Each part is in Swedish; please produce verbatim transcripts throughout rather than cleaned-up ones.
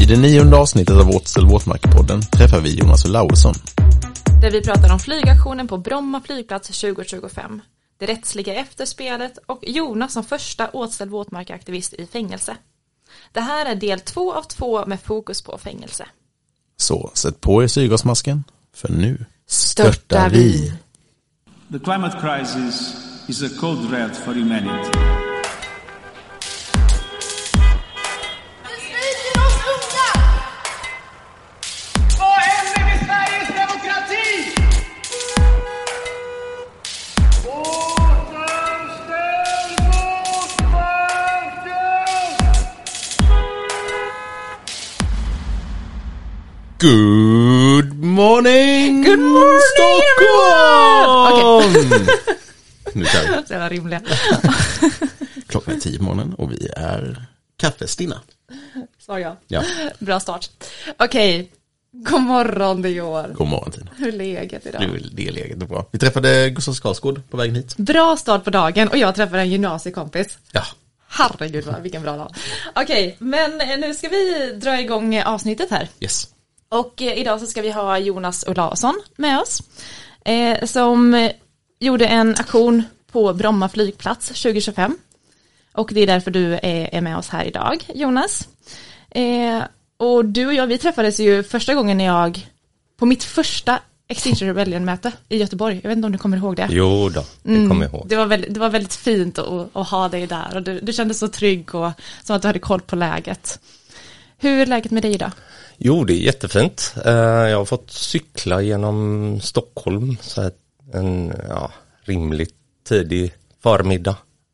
det nionde avsnittet av Åtsel-Våtmark-podden träffar vi Jonas Olausson. Där vi pratar om flygaktionen på Bromma flygplats tjugo tjugofem, det rättsliga efterspelet och Jonas som första Åtsel-Våtmark-aktivist i fängelse. Det här är del två av två med fokus på fängelse. Så sätt på er syrgasmasken, för nu störtar, störtar vi. The climate crisis is a code red for humanity. Good morning! Good morning, Stockholm! Okay. Nu kör vi. Det var rimligt. Klockan är tio på morgonen och vi är kaffestinna. Sa jag. Ja. Bra start. Okej, okay. God morgon Dior. God morgon Tina. Hur är läget idag? Nu är läget bra. Vi träffade Gustav Skarsgård på vägen hit. Bra start på dagen och jag träffade en gymnasiekompis. Ja. Herregud, vad, vilken bra dag. Okej, okay, men nu ska vi dra igång avsnittet här. Yes. Och eh, idag så ska vi ha Jonas Olausson med oss. Eh, som eh, gjorde en aktion på Bromma flygplats tjugo tjugofem. Och det är därför du är, är med oss här idag, Jonas. Eh, och du och jag, vi träffades ju första gången när jag, på mitt första Extinction Rebellion-möte i Göteborg. Jag vet inte om du kommer ihåg det? Jo då, det mm, kommer jag ihåg. Det var väldigt, det var väldigt fint att, att ha dig där. Och du, du kändes så trygg och som att du hade koll på läget. Hur är läget med dig idag? Jo, det är jättefint. Jag har fått cykla genom Stockholm så här en ja, rimligt tidig förmiddag.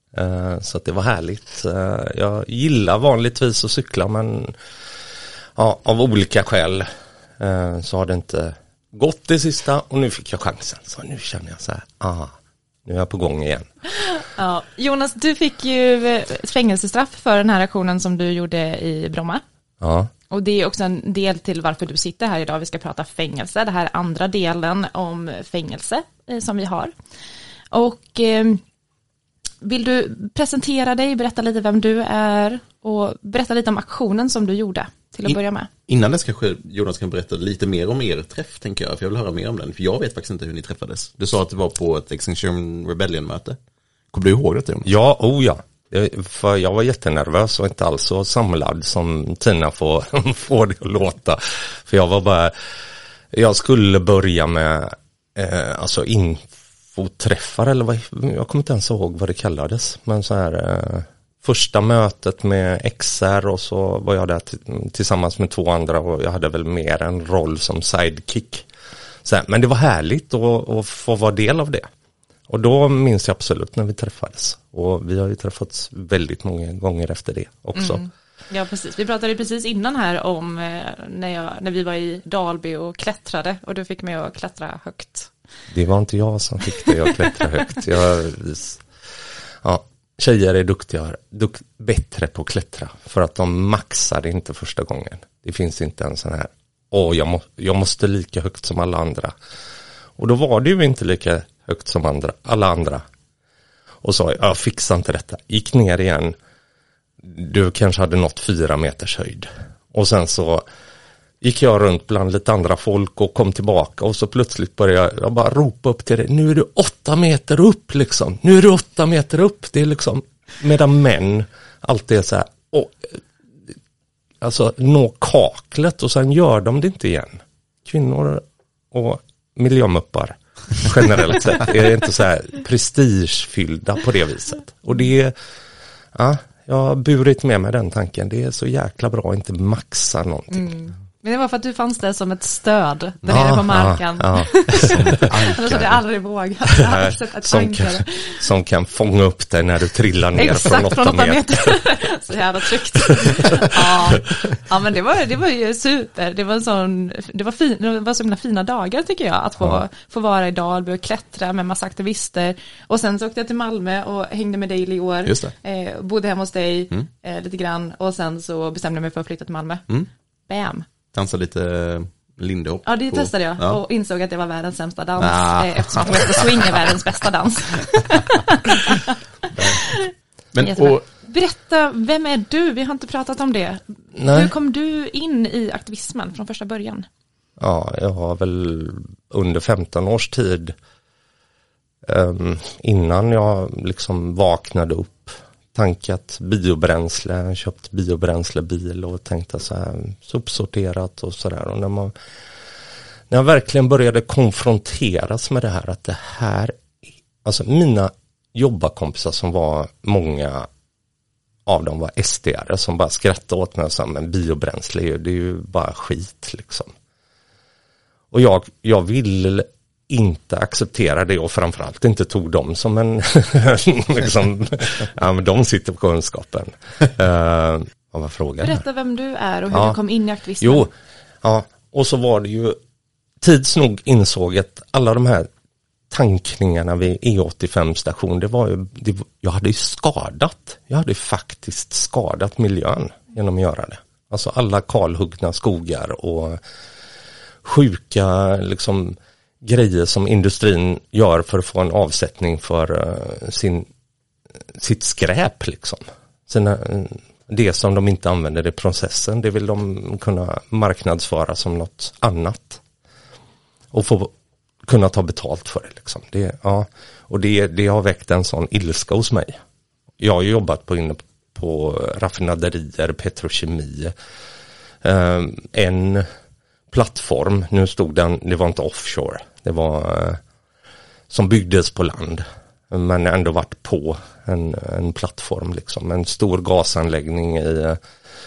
Så att det var härligt. Jag gillar vanligtvis att cykla, men ja, av olika skäl så har det inte gått det sista och nu fick jag chansen. Så nu känner jag så här, ah, nu är jag på gång igen. Ja, Jonas, du fick ju ett fängelsestraff för den här aktionen som du gjorde i Bromma. Ja. Och det är också en del till varför du sitter här idag. Vi ska prata fängelse. Det här är andra delen om fängelse eh, som vi har. Och eh, vill du presentera dig, berätta lite vem du är och berätta lite om aktionen som du gjorde till att In, börja med. Innan dess kanske Jonas kan berätta lite mer om er träff, tänker jag. För jag vill höra mer om den. För jag vet faktiskt inte hur ni träffades. Du sa att det var på ett Extinction Rebellion-möte. Kommer du ihåg det, Jonas? Ja, oh ja. För jag var jättenervös och inte alls så samlad som Tina får, får det att låta. För jag var bara, jag skulle börja med eh, alltså infoträffar eller vad, jag kommer inte ens ihåg vad det kallades. Men så här, eh, första mötet med X R och så var jag där t- tillsammans med två andra och jag hade väl mer en roll som sidekick. Så här, men det var härligt att, att få vara del av det. Och då minns jag absolut när vi träffades. Och vi har ju träffats väldigt många gånger efter det också. Mm. Ja, precis. Vi pratade precis innan här om eh, när, jag, när vi var i Dalby och klättrade. Och du fick mig att klättra högt. Det var inte jag som fick dig att klättra högt. Jag, ja, tjejer är duktiga, duk, bättre på att klättra. För att de maxar inte första gången. Det finns inte en sån här, åh jag, må, jag måste lika högt som alla andra. Och då var det ju inte lika högt som andra, alla andra. Och sa, jag fixar inte detta. Gick ner igen. Du kanske hade nått fyra meters höjd. Och sen så gick jag runt bland lite andra folk och kom tillbaka. Och så plötsligt började jag bara ropa upp till dig. Nu är du åtta meter upp liksom. Nu är du åtta meter upp. Det är liksom, medan män alltid är så här. Och, alltså nå kaklet och sen gör de det inte igen. Kvinnor och miljömuppar generellt sett är det inte så här prestigefyllda på det viset. Och det är, ja, jag har burit med mig den tanken. Det är så jäkla bra att inte maxa någonting. Mm. Men det var för att du fanns där som ett stöd där nere på marken. Ja, ja. Annars hade jag aldrig vågat. som, kan, som kan fånga upp dig när du trillar ner. Exakt, från åtta, från åtta meter. meter. Så jävla tryggt. Ja. Ja, men det var, det var ju super. Det var, sån, det var, fin, det var så himla fina dagar tycker jag. Att få, ja. få vara i Dalby och klättra med massa aktivister. Och sen så åkte jag till Malmö och hängde med dig i år. Just det. Eh, bodde hemma hos dig mm. eh, lite grann. Och sen så bestämde jag mig för att flytta till Malmö. Mm. Bam. Dansa lite lindehopp. Ja, det på, testade jag ja. och insåg att det var världens sämsta dans ah. eftersom jag swing är världens bästa dans. Men och Berätta, vem är du? Vi har inte pratat om det. Nej. Hur kom du in i aktivismen från första början? Ja, jag har väl under femton års tid um, innan jag liksom vaknade upp tankat biobränsle, köpt biobränslebil och tänkte så här sopsorterat och sådär. Och när man när jag verkligen började konfronteras med det här att det här, alltså mina jobbarkompisar som var många av dem var S D-are som bara skrattade åt mig och sa, men biobränsle det är ju bara skit liksom. Och jag, jag ville inte acceptera det och framförallt inte tog dem som en liksom, ja men de sitter på kunskapen. Uh, vad var frågan? Berätta vem du är och hur ja. du kom in i aktivismen. Jo, ja, och så var det ju tids nog insåg att alla de här tankningarna vid E åttiofem station, det var ju, det, jag hade ju skadat, jag hade faktiskt skadat miljön genom att göra det. Alltså alla kalhuggna skogar och sjuka liksom grejer som industrin gör för att få en avsättning för uh, sin, sitt skräp liksom. Sina, det som de inte använder i processen, det vill de kunna marknadsföra som något annat. Och få kunna ta betalt för det liksom. Det, ja, och det, det har väckt en sån ilska hos mig. Jag har ju jobbat på, inne på raffinaderier, petrokemi. Uh, en plattform, nu stod den, det var inte offshore, det var uh, som byggdes på land. Men ändå varit på en, en plattform liksom. En stor gasanläggning i uh,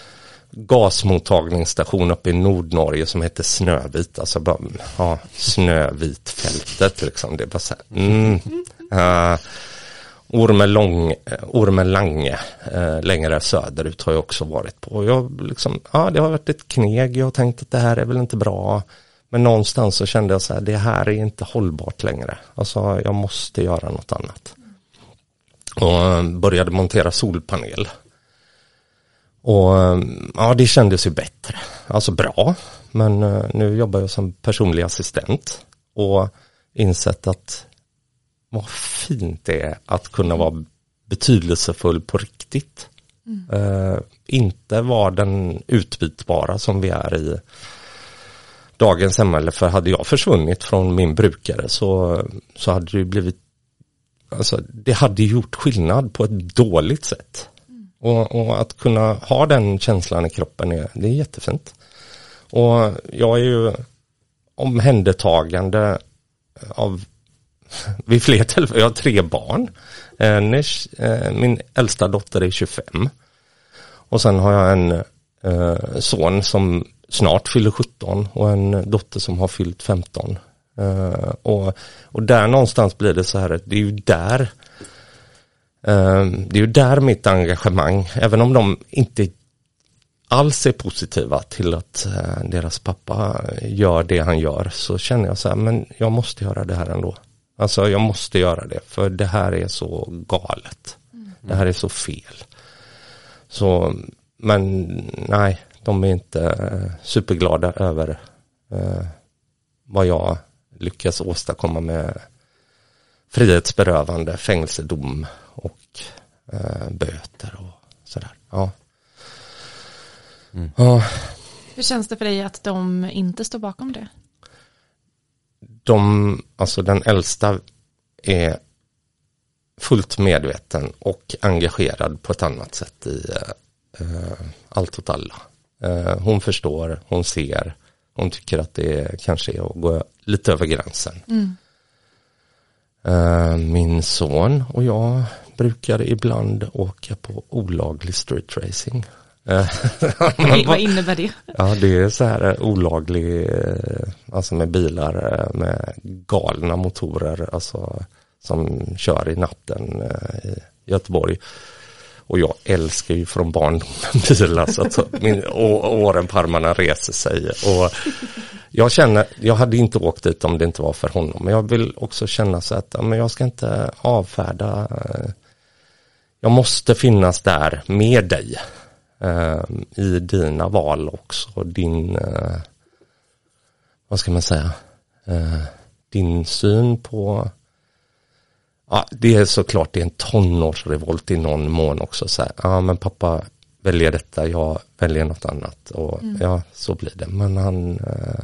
gasmottagningsstation uppe i Nordnorge som heter Snövit. Alltså bara, ja, Snövitfältet liksom. Det är bara så här, mm, uh, Ormelång, Ormelange uh, längre söderut har jag också varit på. Jag liksom, ja, det har varit ett kneg. Jag har tänkt att det här är väl inte bra. Men någonstans så kände jag så här, det här är inte hållbart längre. Alltså jag måste göra något annat. Och uh, började montera solpanel. Och ja, det kändes ju bättre. Alltså bra. Men uh, nu jobbar jag som personlig assistent. Och insett att vad fint det är att kunna vara betydelsefull på riktigt. Mm. Uh, inte vara den utbytbara som vi är i dagens samhälle. För hade jag försvunnit från min brukare så, så hade det blivit, alltså det hade gjort skillnad på ett dåligt sätt. Och, och att kunna ha den känslan i kroppen är, det är jättefint. Och jag är ju omhändertagande av vid fler tillfällen. Jag har tre barn. En är, min äldsta dotter är tjugofem. Och sen har jag en eh, son som snart fyller sjutton och en dotter som har fyllt femton. Eh, och, och där någonstans blir det så här, det är ju där det är ju där mitt engagemang, även om de inte alls är positiva till att deras pappa gör det han gör, så känner jag så här, men jag måste göra det här ändå. Alltså jag måste göra det, för det här är så galet. Mm. Det här är så fel. Så, men nej, de är inte superglada över eh, vad jag lyckas åstadkomma med frihetsberövande, fängelsedom och eh, böter och sådär. Ja. Mm. Ja. Hur känns det för dig att de inte står bakom det? De, alltså den äldsta är fullt medveten och engagerad på ett annat sätt i eh, allt åt alla. Eh, hon förstår, hon ser, hon tycker att det kanske är att gå lite över gränsen. Mm. Uh, min son och jag brukar ibland åka på olaglig street racing. Uh, Vad innebär det? Ja, det är så här olaglig, alltså med bilar med galna motorer, alltså som kör i natten uh, i Göteborg. Och jag älskar ju från barndomen bilar, så att min, å, åren på armarna reser sig. Och jag känner, jag hade inte åkt dit om det inte var för honom. Men jag vill också känna så att men jag ska inte avfärda. Jag måste finnas där med dig. Eh, I dina val också. Din, eh, vad ska man säga? Eh, din syn på Ja, det är såklart det är en tonårsrevolt i någon mån också. Så här, ja, men pappa väljer detta, jag väljer något annat. Och mm. ja, så blir det. Men han eh,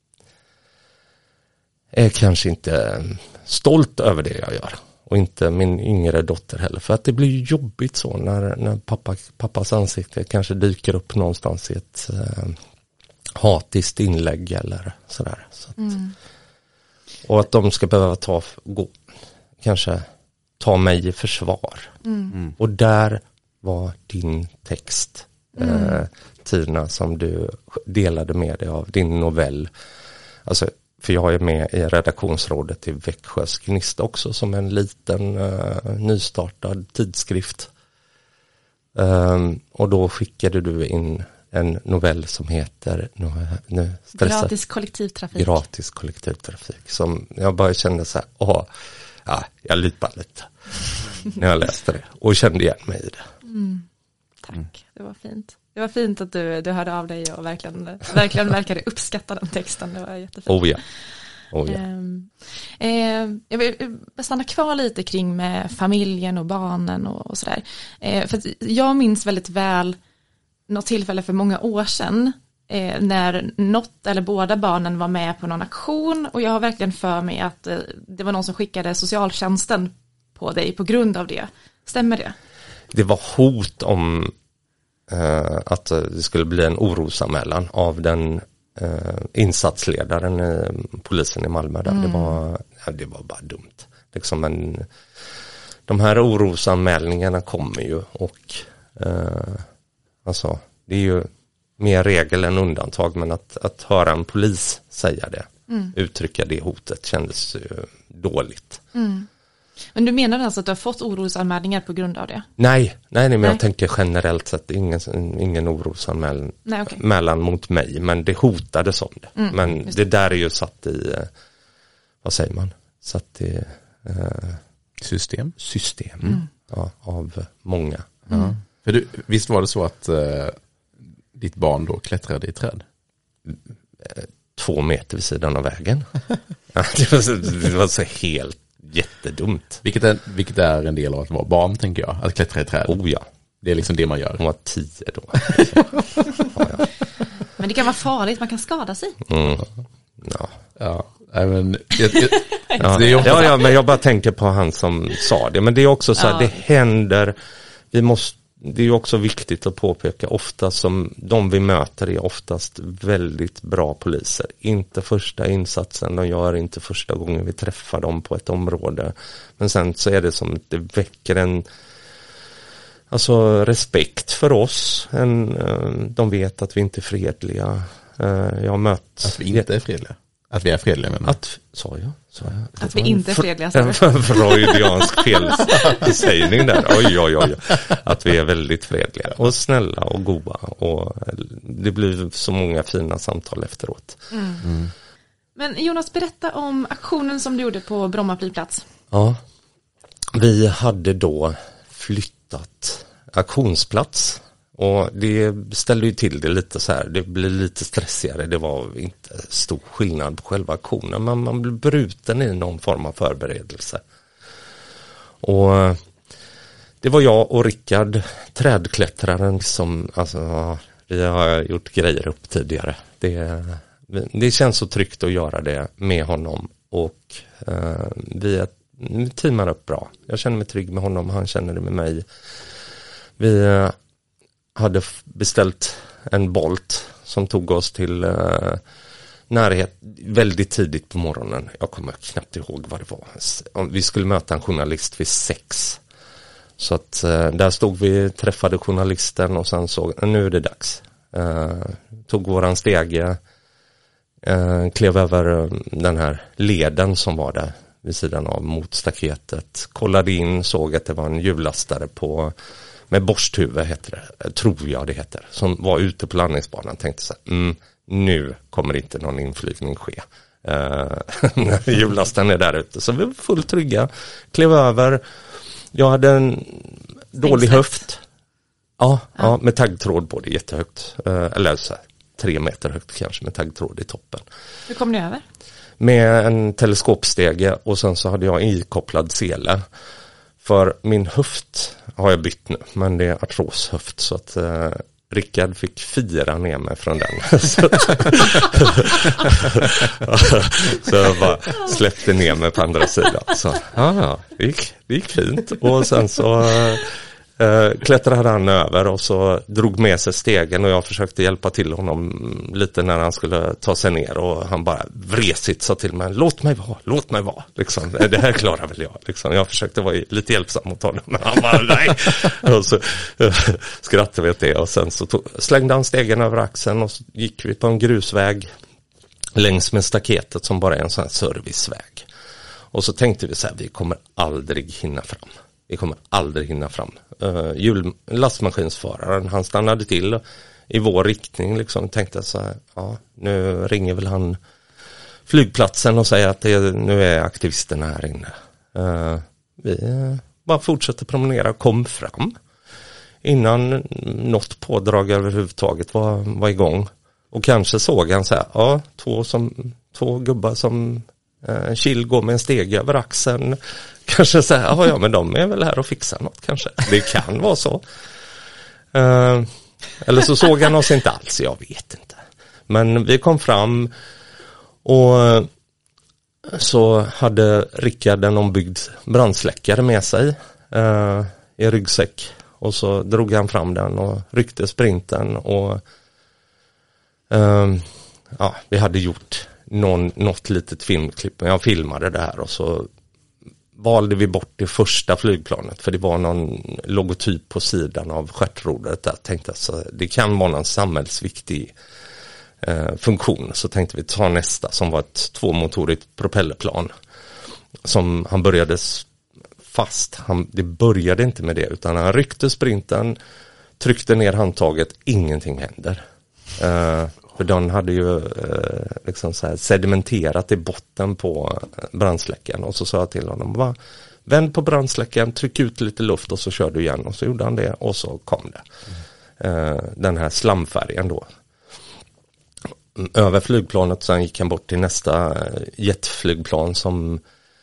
är kanske inte stolt över det jag gör. Och inte min yngre dotter heller. För att det blir ju jobbigt så när, när pappa, pappas ansikte kanske dyker upp någonstans i ett eh, hatiskt inlägg eller sådär. Så att, mm. Och att de ska behöva ta, gå, kanske ta mig i försvar. Mm. Och där var din text, mm. eh, Tina, som du delade med dig av, din novell. Alltså, för jag är med i redaktionsrådet i Växjös Gnist också som en liten uh, nystartad tidskrift. Um, och då skickade du in en novell som heter nu, nu Gratis kollektivtrafik. Gratis kollektivtrafik. Som jag bara kände så här, åh, ja, jag lipade lite när jag läste det. Och kände igen mig i det. Mm. Tack, mm. det var fint. Det var fint att du, du hörde av dig och verkligen, verkligen verkade uppskatta den texten. Det var jättefint. Oh ja. Oh ja. Eh, eh, jag vill stanna kvar lite kring med familjen och barnen och, och sådär. Eh, för jag minns väldigt väl något tillfälle för många år sedan eh, när något eller båda barnen var med på någon aktion, och jag har verkligen för mig att eh, det var någon som skickade socialtjänsten på dig på grund av det. Stämmer det? Det var hot om Uh, att uh, det skulle bli en orosanmälan av den uh, insatsledaren i polisen i Malmö där. Mm. Det var ja, det var bara dumt. Liksom en, de här orosanmälningarna kommer ju och uh, alltså det är ju mer regel än undantag, men att, att höra en polis säga det, mm. uttrycka det hotet kändes uh, dåligt. Mm. Men du menar alltså att du har fått orosanmälningar på grund av det? Nej, nej, nej men nej. Jag tänker generellt sett ingen, ingen orosanmälan nej, okay. mellan mot mig, men det hotades om det. Mm, men det. det där är ju satt i, vad säger man? Satt i eh, system. System, mm. ja, av många. Mm. Ja. För du, visst var det så att eh, ditt barn då klättrade i träd? Två meter vid sidan av vägen. det, var så, det var så helt jättedumt. Vilket är, vilket är en del av att vara barn, tänker jag. Att klättra i träd. Oh ja. Det är liksom det man gör. Hon var tio då. ja, ja. Men det kan vara farligt, man kan skada sig. Mm. Ja. Ja. I men, jag, jag, ja. Det är också... ja, ja, men jag bara tänker på han som sa det. Men det är också så här, ja. det händer. Vi måste, det är ju också viktigt att påpeka, ofta som de vi möter är oftast väldigt bra poliser. Inte första insatsen de gör, inte första gången vi träffar dem på ett område. Men sen så är det som att det väcker en alltså respekt för oss. En, de vet att vi inte är fredliga. Jag har mött... Att vi inte är fredliga? Att vi är fredliga, menar att sa jag, sa jag. Att vi inte är fredliga. En freudiansk felsägning där. Oj, oj, oj. Att vi är väldigt fredliga och snälla och goda. Och det blir så många fina samtal efteråt. Mm. Mm. Men Jonas, berätta om aktionen som du gjorde på Bromma flygplats. Ja, vi hade då flyttat aktionsplats. Och det ställde ju till det lite så här, det blev lite stressigare, det var inte stor skillnad på själva aktionen, men man blev bruten i någon form av förberedelse. Och det var jag och Rickard, trädklättraren, som, alltså, vi har gjort grejer upp tidigare. Det, det känns så tryggt att göra det med honom, och eh, vi, vi teamar upp bra. Jag känner mig trygg med honom, han känner det med mig. Vi hade beställt en Bolt som tog oss till uh, närhet väldigt tidigt på morgonen. Jag kommer knappt ihåg vad det var. Vi skulle möta en journalist vid sex. Så att uh, där stod vi, träffade journalisten och sen såg, nu är det dags. Uh, tog våran stege, uh, klev över den här leden som var där vid sidan av mot staketet. Kollade in, såg att det var en hjullastare på med borsthuvud heter det, tror jag det heter, som var ute på landningsbanan. Tänkte så här, mm, nu kommer inte någon inflygning ske. Uh, hjullasten är där ute. Så vi var fullt trygga, klev över. Jag hade en dålig Ängslet. höft. Ja, ja. ja, med taggtråd på det, jättehögt. Uh, eller så här, tre meter högt kanske med taggtråd i toppen. Hur kom ni över? med en teleskopstege och sen så hade jag ikopplad sele. För min höft har jag bytt nu, men det är artroshöft så att eh, Rickard fick fira ner mig från den. så, så jag bara släppte ner mig på andra sidan. Så ja, det gick, det gick fint. Och sen så eh, klättrade han över och så drog med sig stegen och jag försökte hjälpa till honom lite när han skulle ta sig ner och han bara vresigt sa till mig, låt mig vara, låt mig vara. Liksom, det här klarar väl jag. Liksom. Jag försökte vara lite hjälpsam mot honom men han bara, nej. Och så eh, skrattade vi åt det och sen så tog, slängde han stegen över axeln och så gick vi på en grusväg längs med staketet som bara är en sån här serviceväg. Och så tänkte vi så här, vi kommer aldrig hinna fram. Vi kommer aldrig hinna fram. Uh, hjul, lastmaskinsföraren, han stannade till i vår riktning liksom. Tänkte så här, ja, nu ringer väl han flygplatsen och säger att det, nu är aktivisterna här inne. Uh, vi uh, bara fortsatte promenera och kom fram. Innan något pådrag överhuvudtaget var, var igång. Och kanske såg han så här, ja, två, som, två gubbar som en kill går med en steg över axeln. Kanske så här, ja, ja men de är väl här och fixar något kanske. Det kan vara så. Uh, eller så såg han oss inte alls, jag vet inte. Men vi kom fram och så hade Rickard en ombyggd brandsläckare med sig uh, i ryggsäck. Och så drog han fram den och ryckte sprinten och uh, ja, vi hade gjort någon, något litet filmklipp. Jag filmade det här och så valde vi bort det första flygplanet för det var någon logotyp på sidan av stjärtrodret där. Tänkte alltså, det kan vara någon samhällsviktig eh, funktion. Så tänkte vi ta nästa som var ett tvåmotorigt propellerplan som han började fast. Han, det började inte med det utan han ryckte sprinten, tryckte ner handtaget, ingenting händer. Eh, För den hade ju eh, liksom så här sedimenterat i botten på brandsläckaren. Och så sa jag till honom, va, vänd på brandsläckaren, tryck ut lite luft och så kör du igen. Och så gjorde han det och så kom det. Eh, den här slamfärgen då. Över flygplanet sen gick han bort till nästa jetflygplan som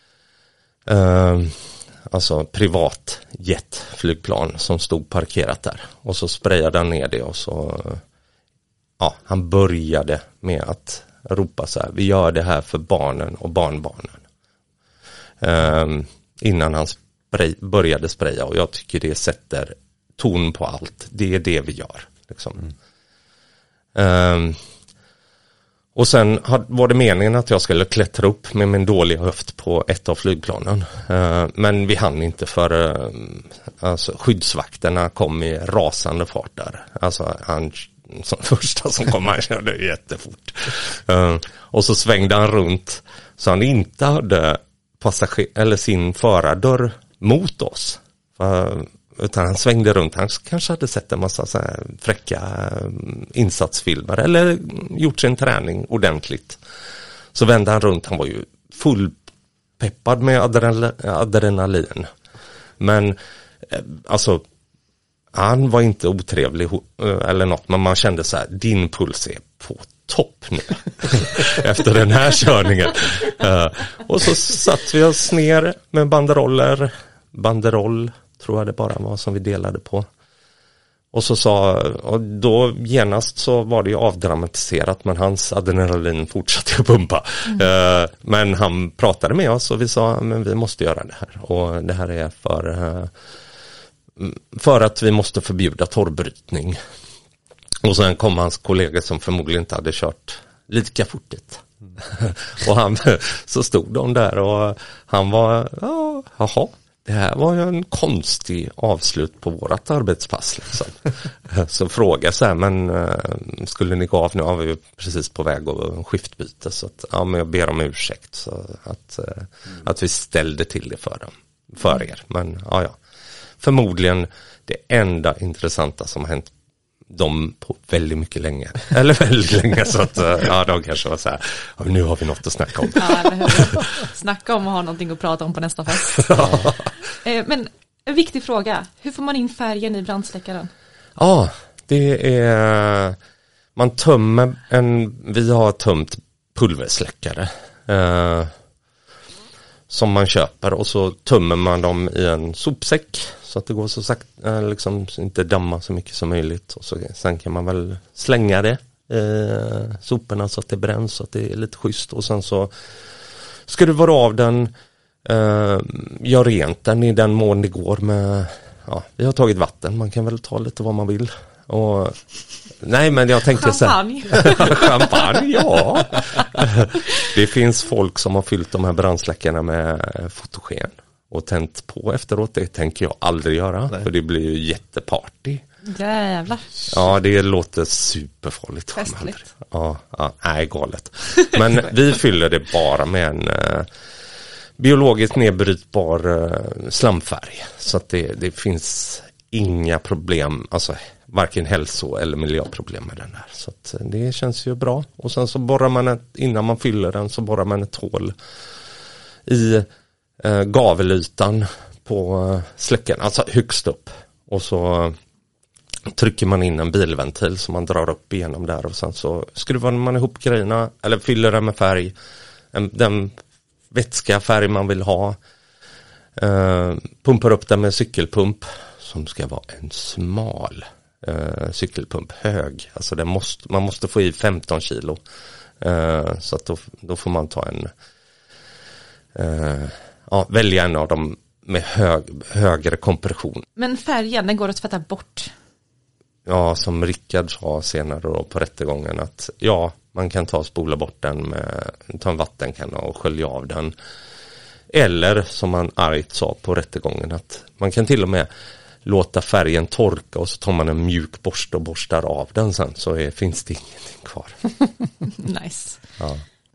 eh, alltså privat jetflygplan som stod parkerat där. Och så sprayade han ner det och så... Ja, han började med att ropa så här, vi gör det här för barnen och barnbarnen. Um, innan han spray, började spraya och jag tycker det sätter ton på allt. Det är det vi gör. Liksom. Mm. Um, och sen var det meningen att jag skulle klättra upp med min dåliga höft på ett av flygplanen. Uh, men vi hann inte för uh, alltså, skyddsvakterna kom i rasande fart där. Alltså han... som första som kom han körde jättefort. Uh, och så svängde han runt så han inte hade passager eller sin förardörr mot oss. Uh, utan han svängde runt. Han kanske hade sett en massa så här fräcka uh, insatsfilmer eller gjort sin träning ordentligt. Så vände han runt. Han var ju fullpeppad med adrenal- adrenalin. Men uh, alltså han var inte otrevlig eller något, men man kände så här, din puls är på topp nu efter den här körningen. Uh, och så satt vi oss ner med banderoller, banderoll tror jag det bara var som vi delade på. Och så sa, och då genast så var det ju avdramatiserat, men hans adrenalin fortsatte att pumpa. Mm. Uh, men han pratade med oss och vi sa, men vi måste göra det här. Och det här är för... Uh, För att vi måste förbjuda torrbrytning. Och sen kom hans kollega som förmodligen inte hade kört lika fort dit. Mm. och han, så stod de där och han var, ja, jaha, det här var ju en konstig avslut på vårat arbetspass. Liksom. så frågade så här, men skulle ni gå av nu? Ja, vi är precis på väg och skiftbyte. Så att, ja, men jag ber om ursäkt så att, mm. att vi ställde till det för dem, för er. Men ja, ja. Förmodligen det enda intressanta som har hänt dem på väldigt mycket länge. Eller väldigt länge så att ja, de kanske var så här, nu har vi något att snacka om. Ja, eller hur? Snacka om att ha någonting att prata om på nästa fest. Ja. Men en viktig fråga, hur får man in färgen i brandsläckaren? Ja, det är man tömmer en, vi har tömt pulversläckare Eh, som man köper och så tömmer man dem i en sopsäck så att det går så sakta, liksom inte damma så mycket som möjligt. Och så, sen kan man väl slänga det, eh, soporna så att det bränns så att det är lite schysst. Och sen så ska du vara av den, eh, gör rent den i den mån det går med, ja, vi har tagit vatten, man kan väl ta lite vad man vill. Och, nej men jag tänkte champagne. så här, champagne, ja. Det finns folk som har fyllt de här brandsläckarna med fotogen och tänt på efteråt. Det tänker jag aldrig göra, nej. För det blir ju jätteparty. Jävlar. Ja, det låter superfarligt. Festligt. Ja, ja, nej, galet. Men vi fyller det bara med en eh, biologiskt nedbrytbar eh, slamfärg. Så att det, det finns inga problem, alltså varken hälso- eller miljöproblem med den här. Så att det känns ju bra. Och sen så borrar man ett, innan man fyller den så borrar man ett hål i eh, gavelytan på eh, släckaren, alltså högst upp. Och så eh, trycker man in en bilventil som man drar upp igenom där och sen så skruvar man ihop grejerna eller fyller den med färg. En, den vätska färg man vill ha. Eh, pumpar upp den med cykelpump som ska vara en smal eh, cykelpump, hög. Alltså det måste, man måste få i femton kilo. Eh, så att då, då får man ta en eh, ja, välja en av dem med hög, högre kompression. Men färgen, den går att tvätta bort. Ja, som Rickard sa senare då på rättegången att ja, man kan ta och spola bort den med, ta en vattenkanna och skölja av den. Eller som man argt sa på rättegången att man kan till och med låta färgen torka och så tar man en mjuk borste och borstar av den sen så är, finns det ingenting kvar. Nice. Ja.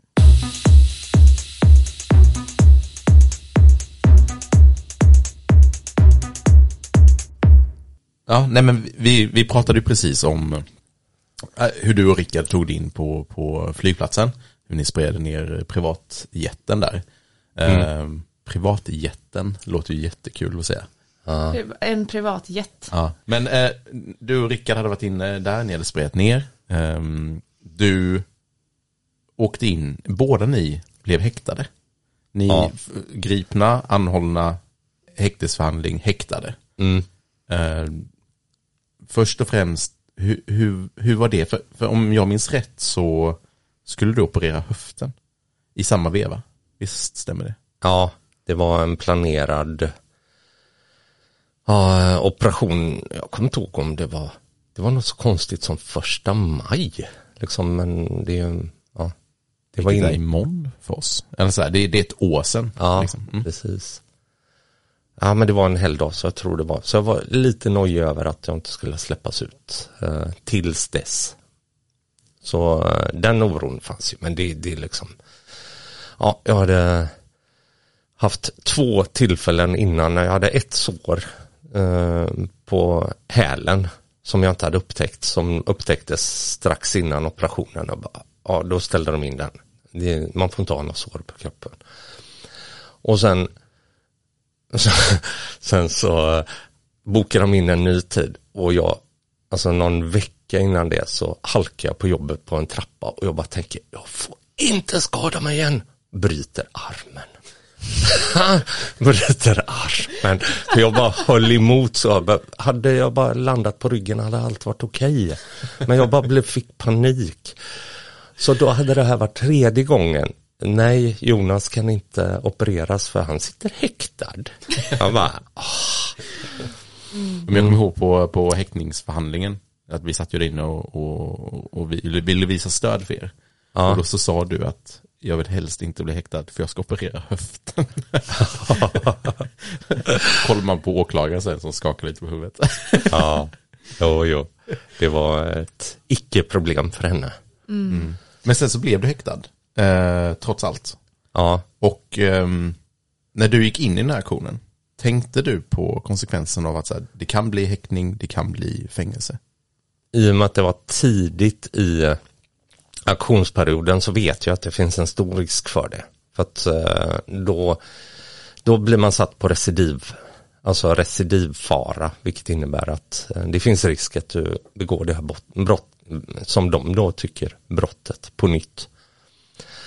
Ja, nej men vi, vi pratade ju precis om hur du och Rickard tog in på, på flygplatsen. Hur ni spred ner privatjätten där. Mm. Eh, privatjätten låter ju jättekul att säga. Ja. En privatjet. Ja. Men eh, du och Rickard hade varit inne där, ni hade spred ner. Eh, du åkte in, båda ni blev häktade. Ni ja. f- gripna, anhållna, häktesförhandling, häktade. Mm. Eh, först och främst, hur, hur, hur var det? För, för om jag minns rätt så skulle du operera höften i samma veva. Visst stämmer det? Ja, det var en planerad ja, operation. Jag kommer inte ihåg om det var det var något så konstigt som första maj. Liksom, men det, ja, det var inne in... imorgon för oss. Eller så här, det, det är ett år sedan. Ja, liksom. mm. precis. Ja, men det var en helgdag så jag tror det var. Så jag var lite nöjd över att jag inte skulle släppas ut eh, tills dess. Så eh, den oron fanns ju. Men det, det är liksom, ja, jag hade haft två tillfällen innan när jag hade ett sår eh, på hälen som jag inte hade upptäckt. Som upptäcktes strax innan operationen. Och bara, ja, då ställde de in den. Det, man får inte ha några sår på kroppen. Och sen sen så bokade de in en ny tid och jag, alltså någon vecka innan det så halkar jag på jobbet på en trappa och jag bara tänker, jag får inte skada mig igen. Bryter armen. Bryter armen. För jag bara höll emot så. Hade jag bara landat på ryggen hade allt varit okej. Men jag bara blev, fick panik. Så då hade det här varit tredje gången. Nej, Jonas kan inte opereras för han sitter häktad. Jag bara, åh. Mm. Men jag kommer ihåg på, på häktningsförhandlingen att vi satt ju där inne och, och, och vi ville visa stöd för er. Ja. Och då så sa du att jag vill helst inte bli häktad för jag ska operera höften. Kollar man på åklagaren sen som skakar lite på huvudet. Ja, jo, jo. Det var ett icke-problem för henne. Mm. Mm. Men sen så blev du häktad. Eh, trots allt. Ja. Och eh, när du gick in i den här aktionen, tänkte du på konsekvensen av att så här, det kan bli häktning, det kan bli fängelse? I och med att det var tidigt i aktionsperioden så vet jag att det finns en stor risk för det. För att eh, då, då blir man satt på recidiv, alltså recidivfara, vilket innebär att eh, det finns risk att du begår det här brott, brott som de då tycker brottet på nytt.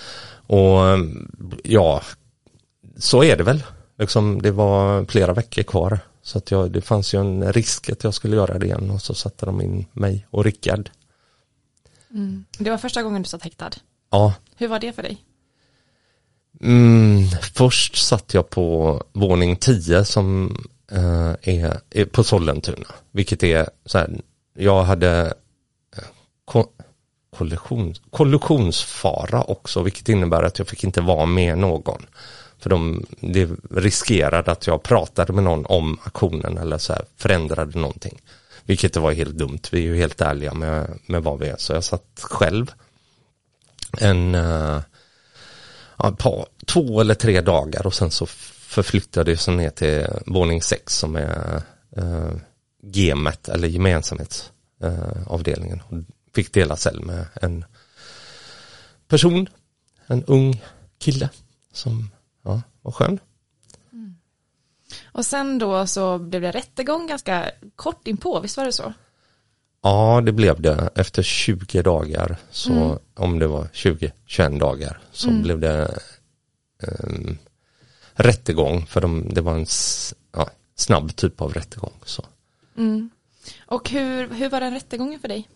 Och ja, så är det väl. Liksom, det var flera veckor kvar. Så att jag, det fanns ju en risk att jag skulle göra det igen. Och så satte de in mig och Rickard. Mm. Det var första gången du satt häktad. Ja. Hur var det för dig? Mm, först satt jag på våning tio som uh, är, är på Sollentuna. Vilket är så här, jag hade ko- kollision, kollisionsfara också. Vilket innebär att jag fick inte vara med någon. För de, det riskerade att jag pratade med någon om aktionen eller så här, förändrade någonting. Vilket det var helt dumt. Vi är ju helt ärliga med, med vad vi är. Så jag satt själv en uh, ja, på två eller tre dagar och sen så förflyttade jag sig ner till våning sex som är uh, G M E T eller gemensamhetsavdelningen. Uh, fick dela cell med en person, en ung kille som ja, var skön. Mm. Och sen då så blev det rättegång ganska kort inpå, visst var det så? Ja, det blev det. Efter tjugo dagar, så mm. om det var tjugo, tjugoett dagar, så mm. blev det um, rättegång. För de, det var en ja, snabb typ av rättegång. Så. Mm. Och hur, hur var den rättegången för dig?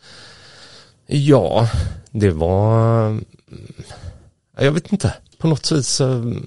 Ja, det var... Jag vet inte. På något vis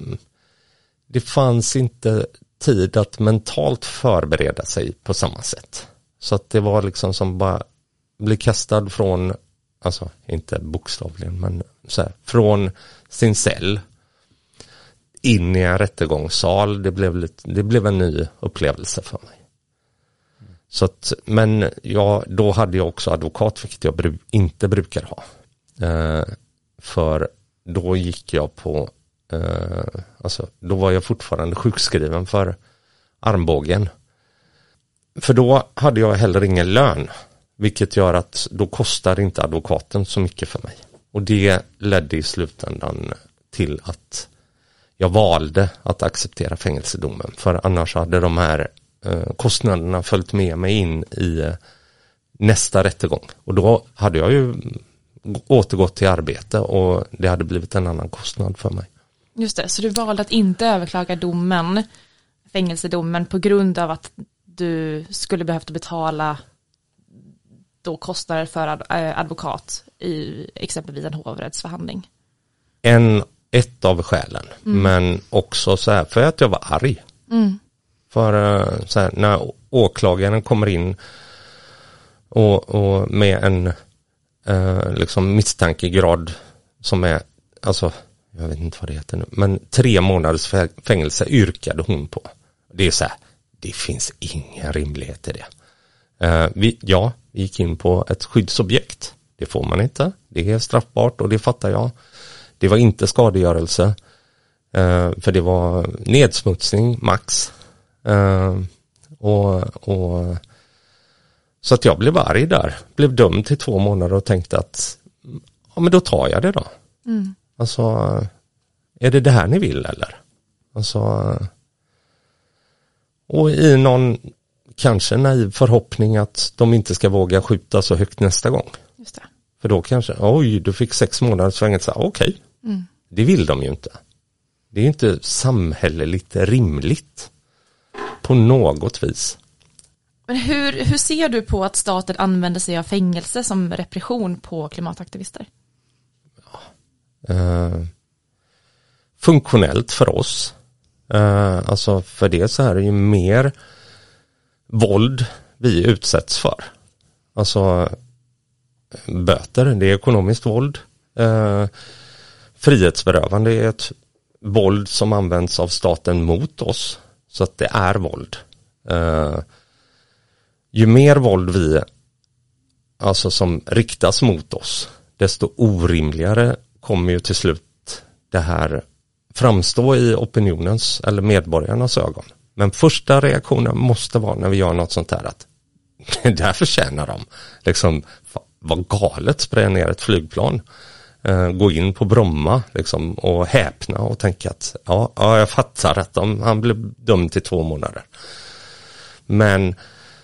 det fanns inte tid att mentalt förbereda sig på samma sätt. Så att det var liksom som bara bli kastad från, alltså inte bokstavligen, men så här, från sin cell in i en rättegångssal. Det blev, lite, det blev en ny upplevelse för mig. Mm. Så att, men ja, då hade jag också advokat, vilket jag bru- inte brukar ha. Eh, för då gick jag på, eh, alltså då var jag fortfarande sjukskriven för armbågen. För då hade jag heller ingen lön, vilket gör att då kostar inte advokaten så mycket för mig. Och det ledde i slutändan till att jag valde att acceptera fängelsedomen. För annars hade de här eh, kostnaderna följt med mig in i eh, nästa rättegång. Och då hade jag ju återgått till arbete och det hade blivit en annan kostnad för mig. Just det, så du valde att inte överklaga domen, fängelsedomen, på grund av att du skulle behövt betala då kostnader för ad- advokat i exempelvis en hovrättsförhandling. En, ett av skälen, mm. men också så här för att jag var arg. Mm. För så här, när åklagaren kommer in och, och med en eh, liksom misstankegrad som är, alltså jag vet inte vad det heter nu, men tre månaders fängelse yrkade hon på. Det är så här, det finns ingen rimlighet i det. Eh, vi, ja, vi gick in på ett skyddsobjekt. Det får man inte. Det är straffbart och det fattar jag. Det var inte skadegörelse. Eh, för det var nedsmutsning, max. Eh, och, och så att jag blev arg där. Blev dömd till två månader och tänkte att ja, men då tar jag det då. Mm. Alltså, är det det här ni vill eller? Alltså, och i någon kanske naiv förhoppning att de inte ska våga skjuta så högt nästa gång. Just det. För då kanske, oj, du fick sex månaders fängelse. Okej, okay. mm. Det vill de ju inte. Det är inte samhälleligt rimligt på något vis. Men hur, hur ser du på att staten använder sig av fängelse som repression på klimataktivister? Ja. Uh, funktionellt för oss. Uh, alltså för det så är det ju mer våld vi utsätts för. Alltså böter, det är ekonomiskt våld. Uh, frihetsberövande är ett våld som används av staten mot oss. Så att det är våld. Uh, ju mer våld vi alltså som riktas mot oss, desto orimligare kommer ju till slut det här framstå i opinionens eller medborgarnas ögon. Men första reaktionen måste vara när vi gör något sånt här att det här förtjänar de. Liksom, vad galet, spraya ner ett flygplan. Uh, gå in på Bromma liksom, och häpna och tänka att ja, ja jag fattar att de, han blev dömd till två månader. Men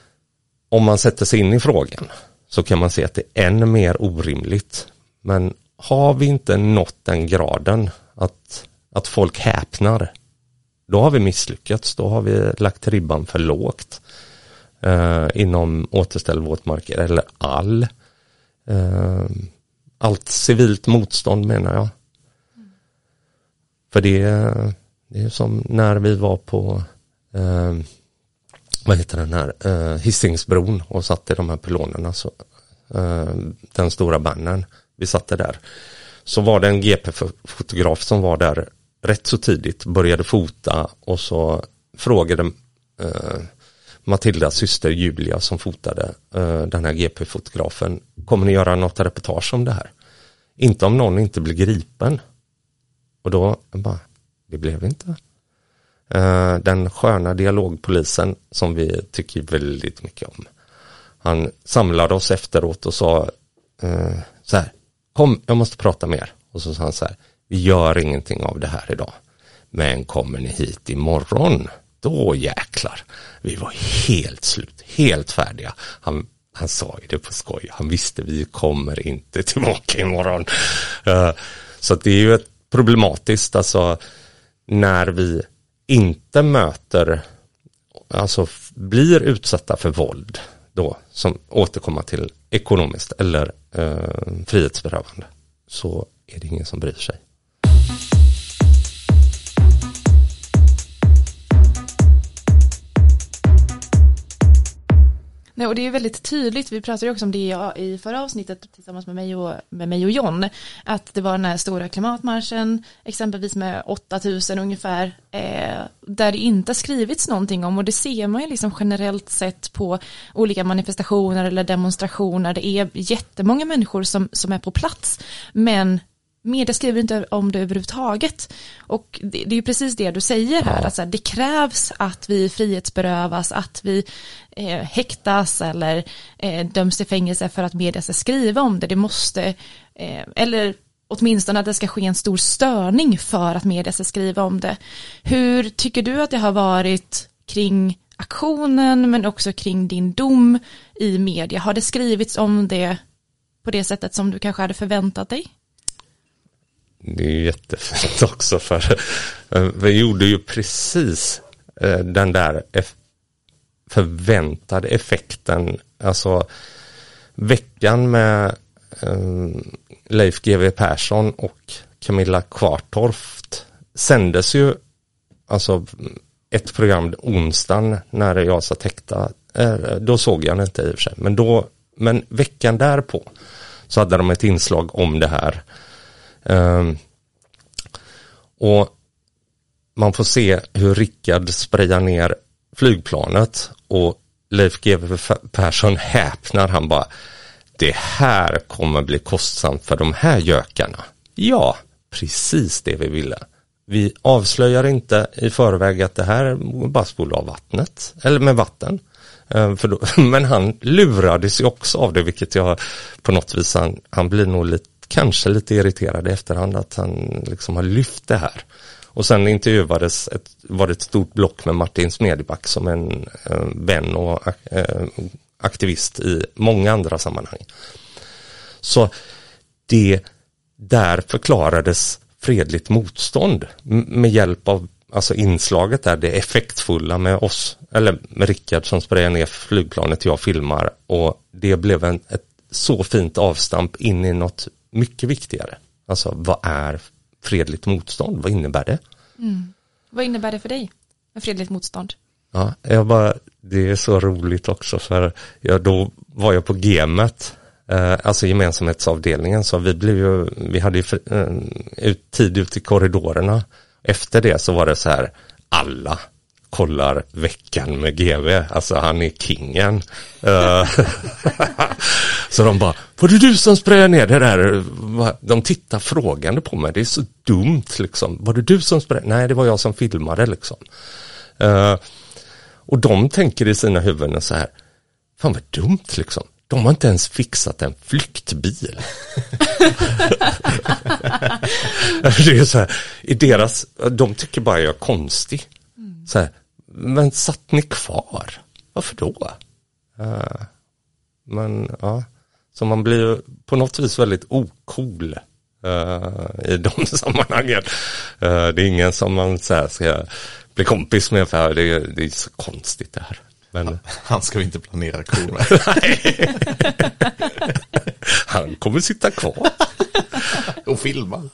om man sätter sig in i frågan så kan man se att det är ännu mer orimligt. Men har vi inte nått den graden att, att folk häpnar, då har vi misslyckats. Då har vi lagt ribban för lågt eh, inom återställ våtmarker eller all eh, allt civilt motstånd menar jag. Mm. För det, det är som när vi var på eh, vad heter den här eh, Hisingsbron och satt i de här pylonerna, så eh, den stora bannern vi satte där, så var det en G P-fotograf som var där rätt så tidigt, började fota och så frågade eh, Matildas syster Julia som fotade eh, den här G P-fotografen, kommer ni göra något reportage om det här? Inte om någon inte blir gripen. Och då bara, det blev inte. Eh, den sköna dialogpolisen som vi tycker väldigt mycket om, han samlade oss efteråt och sa eh, så här, kom, jag måste prata med er. Och så sa han så här, vi gör ingenting av det här idag, men kommer ni hit imorgon, då jäklar. Vi var helt slut, helt färdiga. Han, han sa ju det på skoj, han visste vi kommer inte tillbaka imorgon. Uh, så det är ju ett problematiskt, alltså när vi inte möter, alltså blir utsatta för våld då, som återkommer till ekonomiskt eller uh, frihetsberövande, så är det ingen som bryr sig. Nej, och det är väldigt tydligt, vi pratade ju också om det i förra avsnittet tillsammans med mig och, med mig och John, att det var den här stora klimatmarschen, exempelvis med åtta tusen ungefär, eh, där det inte skrivits någonting om, och det ser man ju liksom generellt sett på olika manifestationer eller demonstrationer, det är jättemånga människor som, som är på plats, men media skriver inte om det överhuvudtaget. Och det, det är ju precis det du säger här. Alltså, det krävs att vi frihetsberövas, att vi eh, häktas eller eh, döms till fängelse för att media ska skriva om det. Det måste, eh, eller åtminstone att det ska ske en stor störning för att media ska skriva om det. Hur tycker du att det har varit kring aktionen, men också kring din dom i media? Har det skrivits om det på det sättet som du kanske hade förväntat dig? Det är jättefint också, för vi gjorde ju precis den där förväntade effekten. Alltså veckan med Leif G W Persson och Camilla Kvartorft sändes ju alltså ett program onsdagen när jag satt häktad. Då såg jag det inte i och för sig, men då, men veckan därpå så hade de ett inslag om det här. Um, och man får se hur Rickard sprayar ner flygplanet och Leif G W Persson häpnar, han bara, det här kommer bli kostsamt för de här gökarna. Ja, precis det vi ville. Vi avslöjar inte i förväg att det här bara spolar av vattnet, eller med vatten. Um, för då, men han lurades ju också av det, vilket jag på något vis, han, han blir nog lite kanske lite irriterad i efterhand att han liksom har lyft det här. Och sen intervjuades ett, var det ett stort block med Martin Smedjeback som en eh, vän och eh, aktivist i många andra sammanhang. Så det där förklarades fredligt motstånd med hjälp av alltså inslaget där, det effektfulla med oss, eller med Rickard som sprayar ner flygplanet, jag filmar, och det blev en, ett så fint avstamp in i något mycket viktigare. Alltså, vad är fredligt motstånd? Vad innebär det? Mm. Vad innebär det för dig med fredligt motstånd? Ja, jag bara, det är så roligt också, för jag, då var jag på gemet, eh, alltså gemensamhetsavdelningen, så vi blev ju, vi hade ju för, eh, ut, tid ut i korridorerna. Efter det så var det så här, alla kollar veckan med G W, alltså han är kingen. Så de bara, var det du som sprayade ner det där? De tittar frågande på mig, det är så dumt liksom. Var det du som sprayade? Nej, det var jag som filmade liksom. Uh, och de tänker i sina huvuden så här, fan vad dumt liksom. De har inte ens fixat en flyktbil. Det är så här, i deras, de tycker bara jag är konstig. Mm. Så här, men satt ni kvar? Varför då? Uh, men ja, så man blir på något vis väldigt ocool uh, i de sammanhangen. Uh, det är ingen som man så här ska bli kompis med, för det är, det är så konstigt det här. Men han ska vi inte planera kor med. Han kommer sitta kvar. Och filma.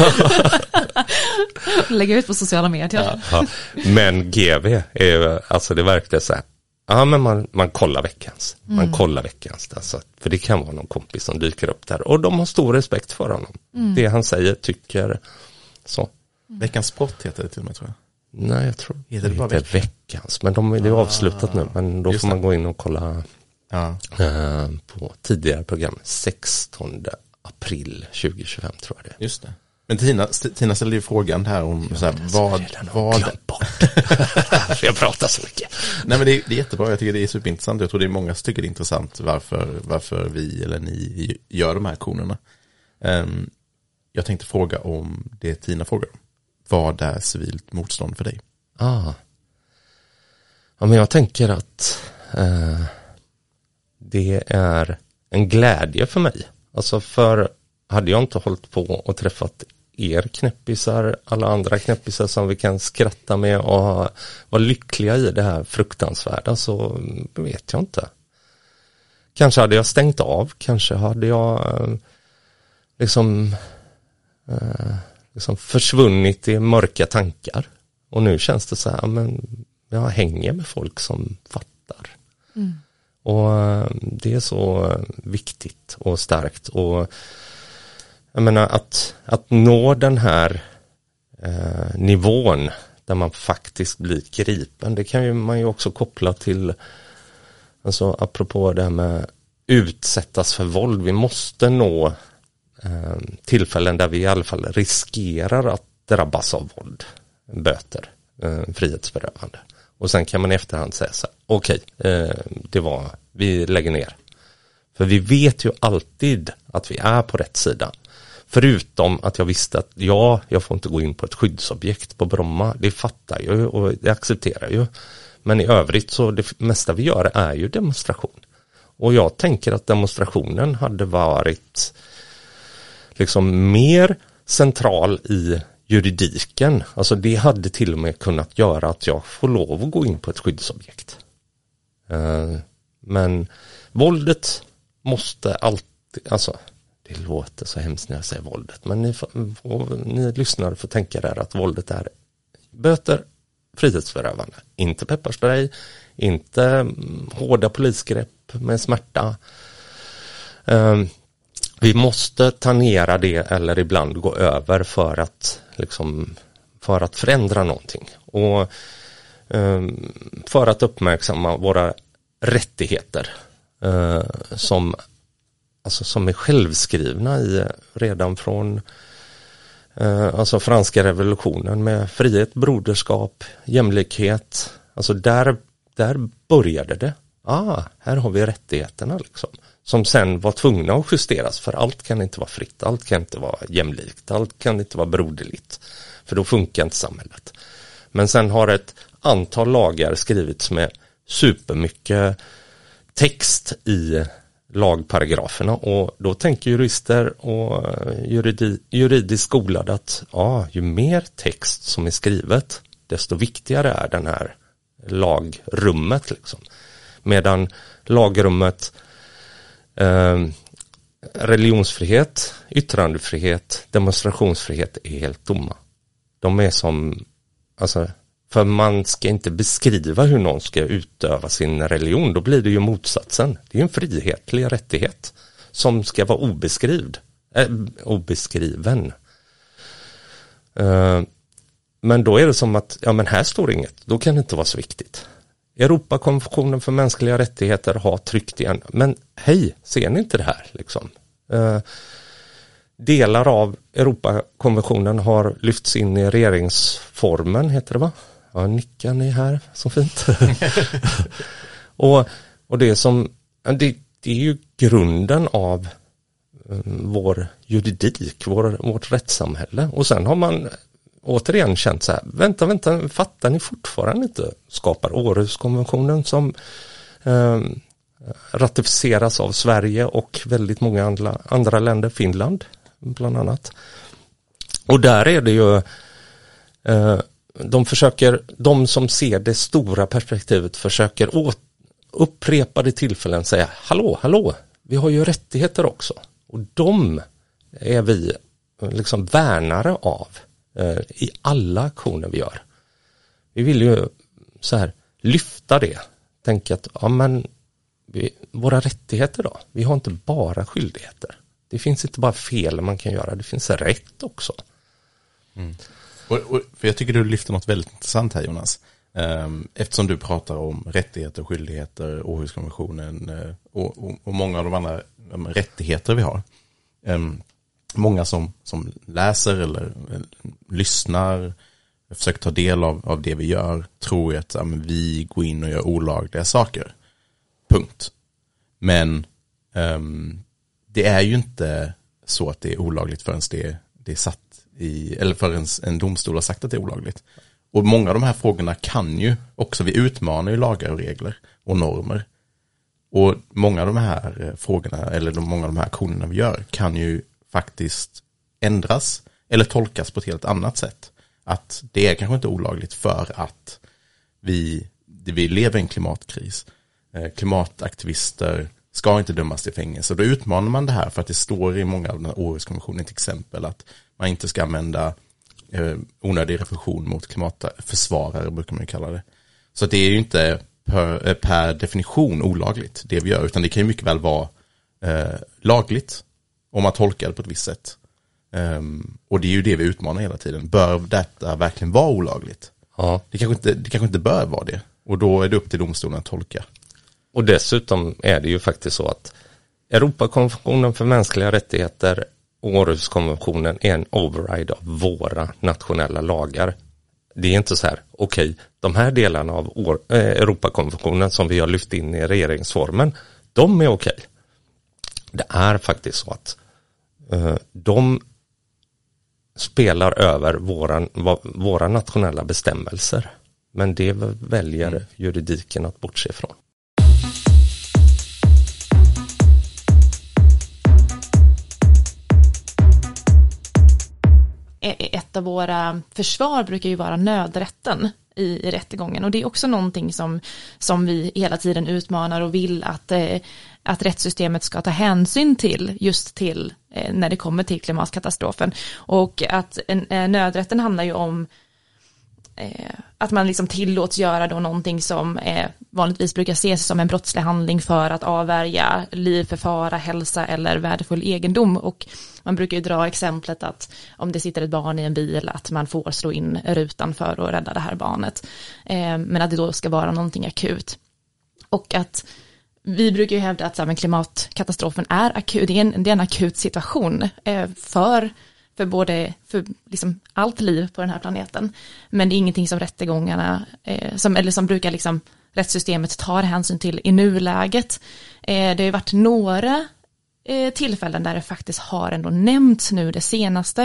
Lägga ut på sociala medier. Ja, ja. Men G V är alltså det verkar så här. Ja, men man, man kollar veckans. Man mm. kollar veckans. Alltså, för det kan vara någon kompis som dyker upp där. Och de har stor respekt för honom. Mm. Det han säger, tycker så. Mm. Veckans sport heter det till och med, tror jag. Nej, jag tror heter det, det bara heter veckans. Men de, det är avslutat nu. Men då får man gå in och kolla ja. uh, på tidigare program. sextonde april tjugohutjugofem tror jag det. Just det. Men Tina, Tina ställde ju frågan här om så här, vad... vad... jag pratar så mycket. Nej, men det är, det är jättebra. Jag tycker det är superintressant. Jag tror det är många som tycker det är intressant varför, varför vi eller ni gör de här aktionerna. Um, jag tänkte fråga om det Tina frågar om. Vad är civilt motstånd för dig? Ah. Ja, men jag tänker att eh, det är en glädje för mig. Alltså för hade jag inte hållit på och träffat er knäppisar, alla andra knäppisar som vi kan skratta med och vara lyckliga i det här fruktansvärda, så vet jag inte. Kanske hade jag stängt av, kanske hade jag eh, liksom, eh, liksom försvunnit i mörka tankar. Och nu känns det så här, men jag hänger med folk som fattar. Mm. Och eh, det är så viktigt och starkt. Och jag menar att, att nå den här eh, nivån där man faktiskt blir gripen, det kan ju man ju också koppla till, alltså apropå det här med utsättas för våld. Vi måste nå eh, tillfällen där vi i alla fall riskerar att drabbas av våld, böter, eh, frihetsberövande. Och sen kan man i efterhand säga så här, okej, okay, eh, det var, vi lägger ner. För vi vet ju alltid att vi är på rätt sida. Förutom att jag visste att ja, jag får inte gå in på ett skyddsobjekt på Bromma. Det fattar jag ju och det accepterar jag ju. Men i övrigt så det mesta vi gör är ju demonstration. Och jag tänker att demonstrationen hade varit liksom mer central i juridiken. Alltså det hade till och med kunnat göra att jag får lov att gå in på ett skyddsobjekt. Men våldet måste alltid, alltså det låter så hemskt när jag säger våldet, men ni, får, ni lyssnare får tänka där att våldet är böter, frihetsberövande, inte pepparspray, inte hårda polisgrepp med smärta. Um, vi måste tangera det eller ibland gå över för att liksom, för att förändra någonting och um, för att uppmärksamma våra rättigheter uh, som alltså som är självskrivna i redan från eh, alltså franska revolutionen med frihet, broderskap, jämlikhet. Alltså där, där började det. Ah, här har vi rättigheterna liksom. Som sen var tvungna att justeras, för allt kan inte vara fritt, allt kan inte vara jämlikt, allt kan inte vara broderligt. För då funkar inte samhället. Men sen har ett antal lagar skrivits med supermycket text i lagparagraferna, och då tänker jurister och juridi, juridiskt skolade att ja, ju mer text som är skrivet desto viktigare är den här lagrummet liksom. Medan lagrummet eh, religionsfrihet, yttrandefrihet, demonstrationsfrihet är helt tomma. De är som, alltså, för man ska inte beskriva hur någon ska utöva sin religion. Då blir det ju motsatsen. Det är en frihetlig rättighet som ska vara obeskrivd. Äh, obeskriven. Uh, men då är det som att, ja men här står inget. Då kan det inte vara så viktigt. Europakonventionen för mänskliga rättigheter har tryckt igen. Men hej, ser ni inte det här liksom? Uh, delar av Europakonventionen har lyfts in i regeringsformen, heter det va? Ja, nickar ni här så fint. och, och det som det, det är ju grunden av um, vår juridik, vår, vårt rättssamhälle. Och sen har man återigen känt så här, vänta, vänta, fattar ni fortfarande inte? Skapar Århuskonventionen som um, ratificeras av Sverige och väldigt många andra, andra länder, Finland. bland annat. Och där är det ju eh, de försöker, de som ser det stora perspektivet försöker åt, upprepade tillfällen säga hallå, hallå, vi har ju rättigheter också. Och de är vi liksom värnare av eh, i alla aktioner vi gör. Vi vill ju så här lyfta det. Tänka att ja, men vi, våra rättigheter då, vi har inte bara skyldigheter. Det finns inte bara fel man kan göra, det finns rätt också. Mm. Och, och, för jag tycker du lyfter något väldigt intressant här, Jonas. Um, eftersom du pratar om rättigheter och skyldigheter, Århuskonventionen uh, och, och, och många av de andra um, rättigheter vi har. Um, många som, som läser eller, eller lyssnar, försöker ta del av, av det vi gör, tror att um, vi går in och gör olagliga saker. Punkt. Men um, det är ju inte så att det är olagligt förrän det, det är satt i, eller förrän en domstol har sagt att det är olagligt. Och många av de här frågorna kan ju också, vi utmanar ju lagar och regler och normer. Och många av de här frågorna, eller de, många av de här aktionerna vi gör, kan ju faktiskt ändras eller tolkas på ett helt annat sätt. Att det är kanske inte olagligt för att vi, vi lever i en klimatkris. Klimataktivister ska inte dömas till fängelse. Och då utmanar man det här för att det står i många av den här Århuskonventionen till exempel att man inte ska använda eh, onödig repression mot klimatförsvarare, brukar man ju kalla det. Så det är ju inte per, per definition olagligt det vi gör, utan det kan ju mycket väl vara eh, lagligt om man tolkar det på ett visst sätt. Um, och det är ju det vi utmanar hela tiden. Bör detta verkligen vara olagligt? Ja. Det kanske inte, det kanske inte bör vara det. Och då är det upp till domstolen att tolka. Och dessutom är det ju faktiskt så att Europakonventionen för mänskliga rättigheter och Århuskonventionen är en override av våra nationella lagar. Det är inte så här, okej, okay, de här delarna av År, äh, Europakonventionen som vi har lyft in i regeringsformen, de är okej. Okay. Det är faktiskt så att äh, de spelar över våra, våra nationella bestämmelser. Men det väljer mm. juridiken att bortse ifrån. Ett av våra försvar brukar ju vara nödrätten i, i rättegången, och det är också någonting som, som vi hela tiden utmanar och vill att, eh, att rättssystemet ska ta hänsyn till, just till eh, när det kommer till klimatkatastrofen. Och att eh, nödrätten handlar ju om eh, att man liksom tillåts göra då någonting som eh, vanligtvis brukar ses som en brottslig handling för att avvärja liv för fara, hälsa eller värdefull egendom. Och man brukar ju dra exemplet att om det sitter ett barn i en bil, att man får slå in rutan för att rädda det här barnet. Eh, men att det då ska vara någonting akut. Och att vi brukar ju hävda att så här, men klimatkatastrofen är akut, det är en, det är en akut situation eh, för för både för liksom allt liv på den här planeten. Men det är ingenting som rättegångarna eh, som, eller som brukar liksom rättssystemet tar hänsyn till i nuläget. Eh, det har ju varit några eh, tillfällen där det faktiskt har ändå nämnts nu det senaste.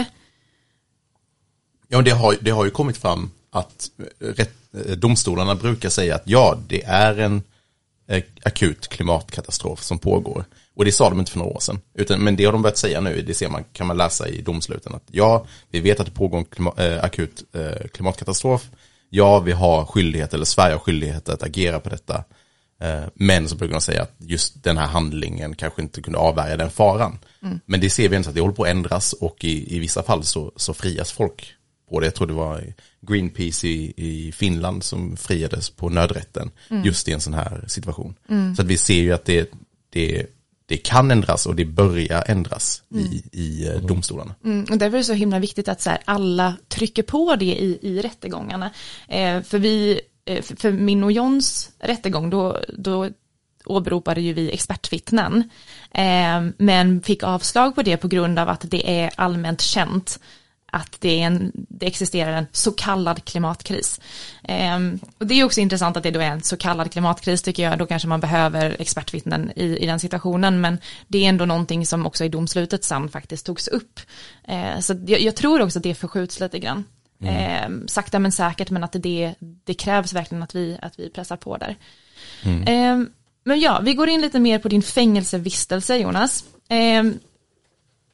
Ja, det har, det har ju kommit fram att rätt, domstolarna brukar säga att ja, det är en eh, akut klimatkatastrof som pågår. Och det sa de inte för några år sedan. Utan, men det har de börjat säga nu, det ser man, kan man läsa i domsluten. Att ja, vi vet att det pågår en klimat, äh, akut äh, klimatkatastrof. Ja, vi har skyldighet, eller Sverige har skyldighet att agera på detta. Äh, men så brukar de säga att just den här handlingen kanske inte kunde avvärja den faran. Mm. Men det ser vi inte att det håller på att ändras, och i, i vissa fall så, så frias folk på det. Jag tror det var Greenpeace i, i Finland som friades på nödrätten mm. just i en sån här situation. Mm. Så att vi ser ju att det, det Det kan ändras och det börjar ändras mm. i, i mm. domstolarna. Mm. Och därför är det så himla viktigt att så här, alla trycker på det i, i rättegångarna. Eh, för, vi, eh, för, för min och Johns rättegång, då, då åberopade ju vi expertvittnen. Eh, men fick avslag på det på grund av att det är allmänt känt att det, är en, det existerar en så kallad klimatkris. Ehm, och det är också intressant att det då är en så kallad klimatkris, tycker jag. Då kanske man behöver expertvittnen i, i den situationen, men det är ändå någonting som också i domslutet sen faktiskt togs upp. Ehm, så jag, jag tror också att det förskjuts lite grann. Mm. Ehm, sakta men säkert, men att det, det krävs verkligen att vi, att vi pressar på där. Mm. Ehm, men ja, vi går in lite mer på din fängelsevistelse, Jonas. Ehm,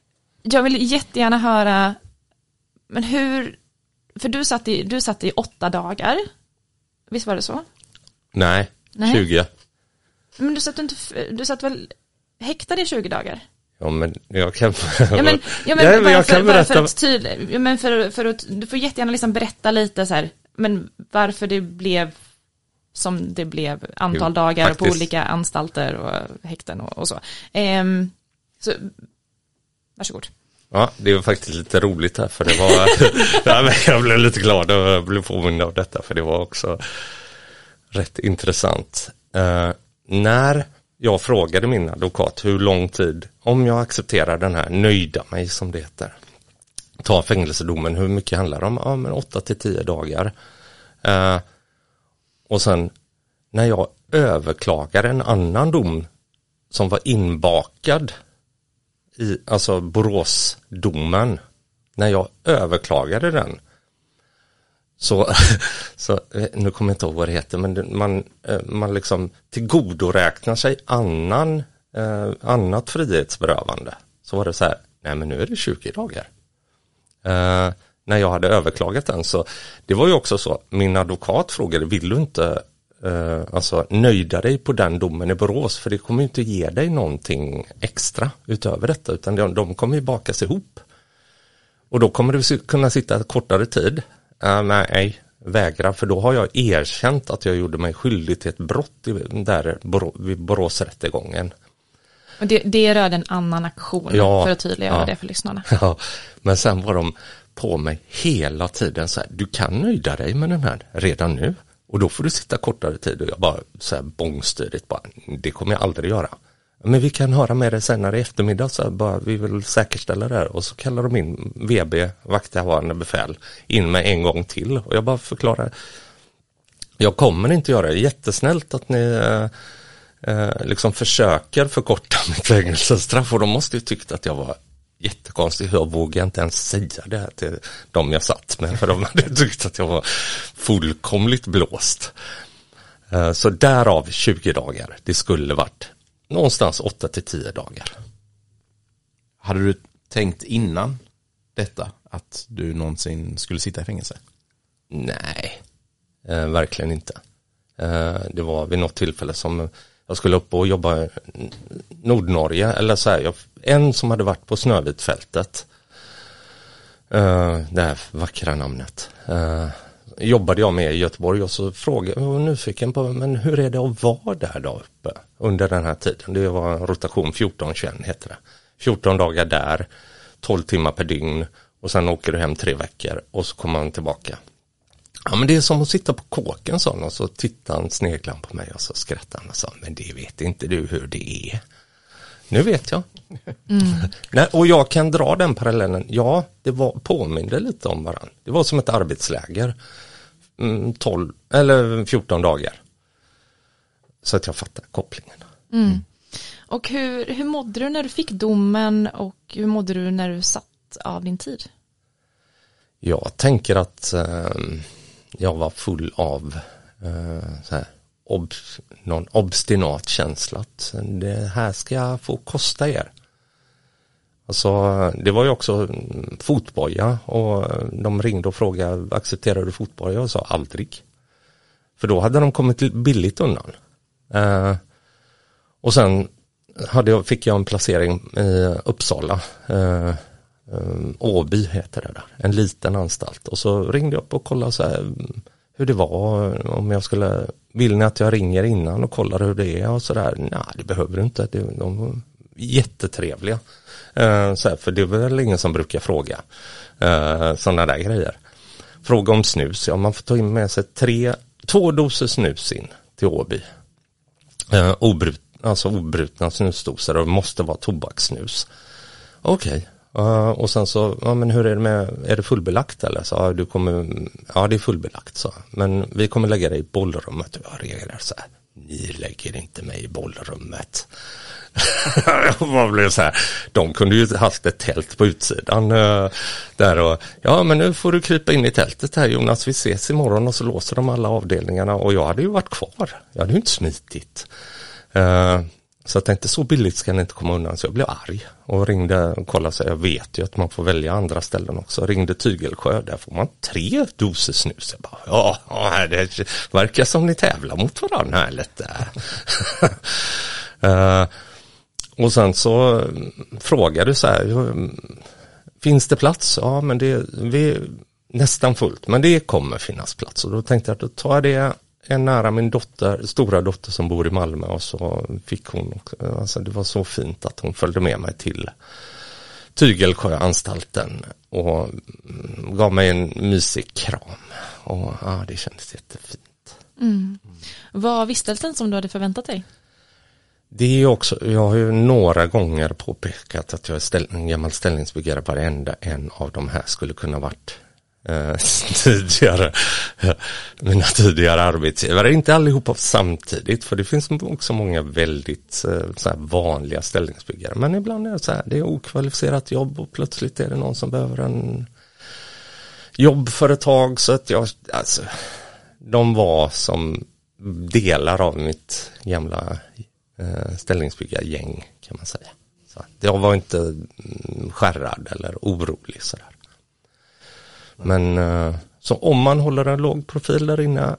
jag vill jättegärna höra, men hur, för du satt i, du satt i åtta dagar, visst var det så? Nej, Nej. tjugo. Men du satt inte, du satt väl häktad i tjugo dagar? Ja, men jag kan... Ja, men, ja, men ja, men jag för, kan för, berätta... för att tydlig, ja, men för, för att, du får jättegärna liksom berätta lite så här, men varför det blev som det blev antal jo, dagar faktiskt. På olika anstalter och häkten och, och så. Ehm, så. Varsågod. Ja, det var faktiskt lite roligt här, för det var... ja, jag blev lite glad och jag blev påmind av detta, för det var också rätt intressant. Uh, när jag frågade min advokat hur lång tid, om jag accepterar den här, nöjda mig som det heter, ta fängelsedomen, hur mycket handlar det om? Ja, men åtta till tio dagar. Uh, och sen när jag överklagar en annan dom som var inbakad i, alltså Boråsdomen, när jag överklagade den, så, så nu kommer jag inte ihåg vad det heter, men man, man liksom tillgodoräknar sig annan, eh, annat frihetsberövande. Så var det så här, nej men nu är det tjugo dagar. Eh, när jag hade överklagat den, så det var ju också så, min advokat frågade, vill du inte eh, alltså nöjda dig på den domen i Borås, för det kommer ju inte ge dig någonting extra utöver detta, utan de, de kommer ju bakas ihop. Och då kommer du kunna sitta kortare tid. Uh, nej, vägra, för då har jag erkänt att jag gjorde mig skyldig till ett brott i, där vid Boråsrättegången. Och det, det rör en annan aktion, ja, för att tydliggöra ja, det för lyssnarna. Ja, men sen var de på mig hela tiden så här, du kan nöjda dig med den här redan nu, och då får du sitta kortare tid. Och jag bara så här bångstydigt, bara, det kommer jag aldrig göra. Men vi kan höra med det senare i eftermiddag, så bara, vi vill säkerställa det här. Och så kallar de in V B, vakthavande befäl, in med en gång till. Och jag bara förklarar, jag kommer inte göra det. Jättesnällt att ni eh, liksom försöker förkorta mitt fängelsestraff. Och de måste ju tyckt att jag var jättekonstig. Jag vågar inte ens säga det här till de jag satt med, för de hade tyckt att jag var fullkomligt blåst. Eh, så därav tjugo dagar. Det skulle varit någonstans åtta till tio dagar. Hade du tänkt innan detta att du någonsin skulle sitta i fängelse? Nej, eh, verkligen inte. Eh, det var vid något tillfälle som jag skulle upp och jobba i Nordnorge, eller så här, jag, en som hade varit på Snövitfältet, eh, det här vackra namnet, eh, jobbade jag med i Göteborg, och så frågade jag, nyfiken på, men hur är det att vara där då uppe under den här tiden? Det var rotation fjorton tjugoett heter det. fjorton dagar där, tolv timmar per dygn, och sen åker du hem tre veckor och så kommer han tillbaka. Ja, men det är som att sitta på kåken, sa han, och så tittade han sneglan på mig och så skrattade han och sa, men det vet inte du hur det är. Nu vet jag. Mm. Nej, och jag kan dra den parallellen. Ja, det var påminner lite om varandra. Det var som ett arbetsläger. Mm, tolv eller fjorton dagar. Så att jag fattar kopplingen. Mm. Och hur, hur mådde du när du fick domen, och hur mådde du när du satt av din tid? Jag tänker att eh, jag var full av eh, så här, ob, någon obstinat känsla att det här ska få kosta er. Alltså, det var ju också fotboja, och de ringde och frågade, accepterar du fotboja? Och sa aldrig. För då hade de kommit billigt undan. Eh, och sen hade jag, fick jag en placering i Uppsala. Eh, Åby heter det där. En liten anstalt. Och så ringde jag upp och kollade så här, hur det var, om jag skulle, vill ni att jag ringer innan och kollar hur det är och sådär. Nej, det behöver du inte. De var jättetrevliga. Uh, så här, för det är väl ingen som brukar fråga uh, sådana där grejer. Fråga om snus. Ja, man får ta in med sig tre, två doser snus in till Åby. Uh, obrut, alltså obrutna snusdoser, och det måste vara tobakssnus. Okej. Okay. Uh, och sen så, ja, men hur är det med, är det fullbelagt eller? Så, ja, du kommer, ja, det är fullbelagt, så. Men vi kommer lägga dig i bollrummet. Och jag reagerar så här, ni lägger inte mig i bollrummet. Jag blev så här, de kunde ju haft ett tält på utsidan uh, där, och ja, men nu får du krypa in i tältet här, Jonas, vi ses imorgon, och så låser de alla avdelningarna, och jag hade ju varit kvar. Jag hade ju inte smitit. Uh, Så jag tänkte, så billigt ska den inte komma undan. Så jag blev arg och ringde och kollade. Så jag vet ju att man får välja andra ställen också. Jag ringde Tygelsjö, där får man tre doser snus. Jag bara, ja, ja det verkar som ni tävlar mot varandra här lite. uh, och sen så frågade så här, finns det plats? Ja, men det vi nästan fullt, men det kommer finnas plats. Och då tänkte jag att då tar jag det en nära min dotter, stora dotter som bor i Malmö, och så fick hon, alltså det var så fint att hon följde med mig till Tygelsjöanstalten och gav mig en mysig kram. Och ja, det kändes jättefint. Mm. Var vistelsen som du hade förväntat dig? Det är också, jag har ju några gånger påpekat att jag är ställ, en gammal ställningsbyggare, varenda en av de här skulle kunna varit eh, tidigare, mina tidigare arbetsgivare. Inte allihopa samtidigt, för det finns också många väldigt eh, så här vanliga ställningsbyggare. Men ibland är det så här, det är okvalificerat jobb och plötsligt är det någon som behöver en jobbföretag. Så att jag, alltså, de var som delar av mitt gamla ställningsbyggargäng, kan man säga. Så jag var inte skärrad eller orolig sådär. Men så om man håller en låg profil där inne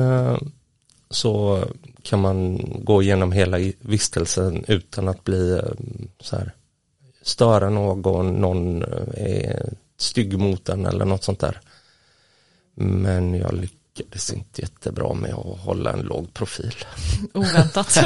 så kan man gå igenom hela vistelsen utan att bli så här, störa någon, någon är stygg mot den eller något sånt där. Men jag lyckades lyckades inte jättebra med att hålla en låg profil. Oväntat.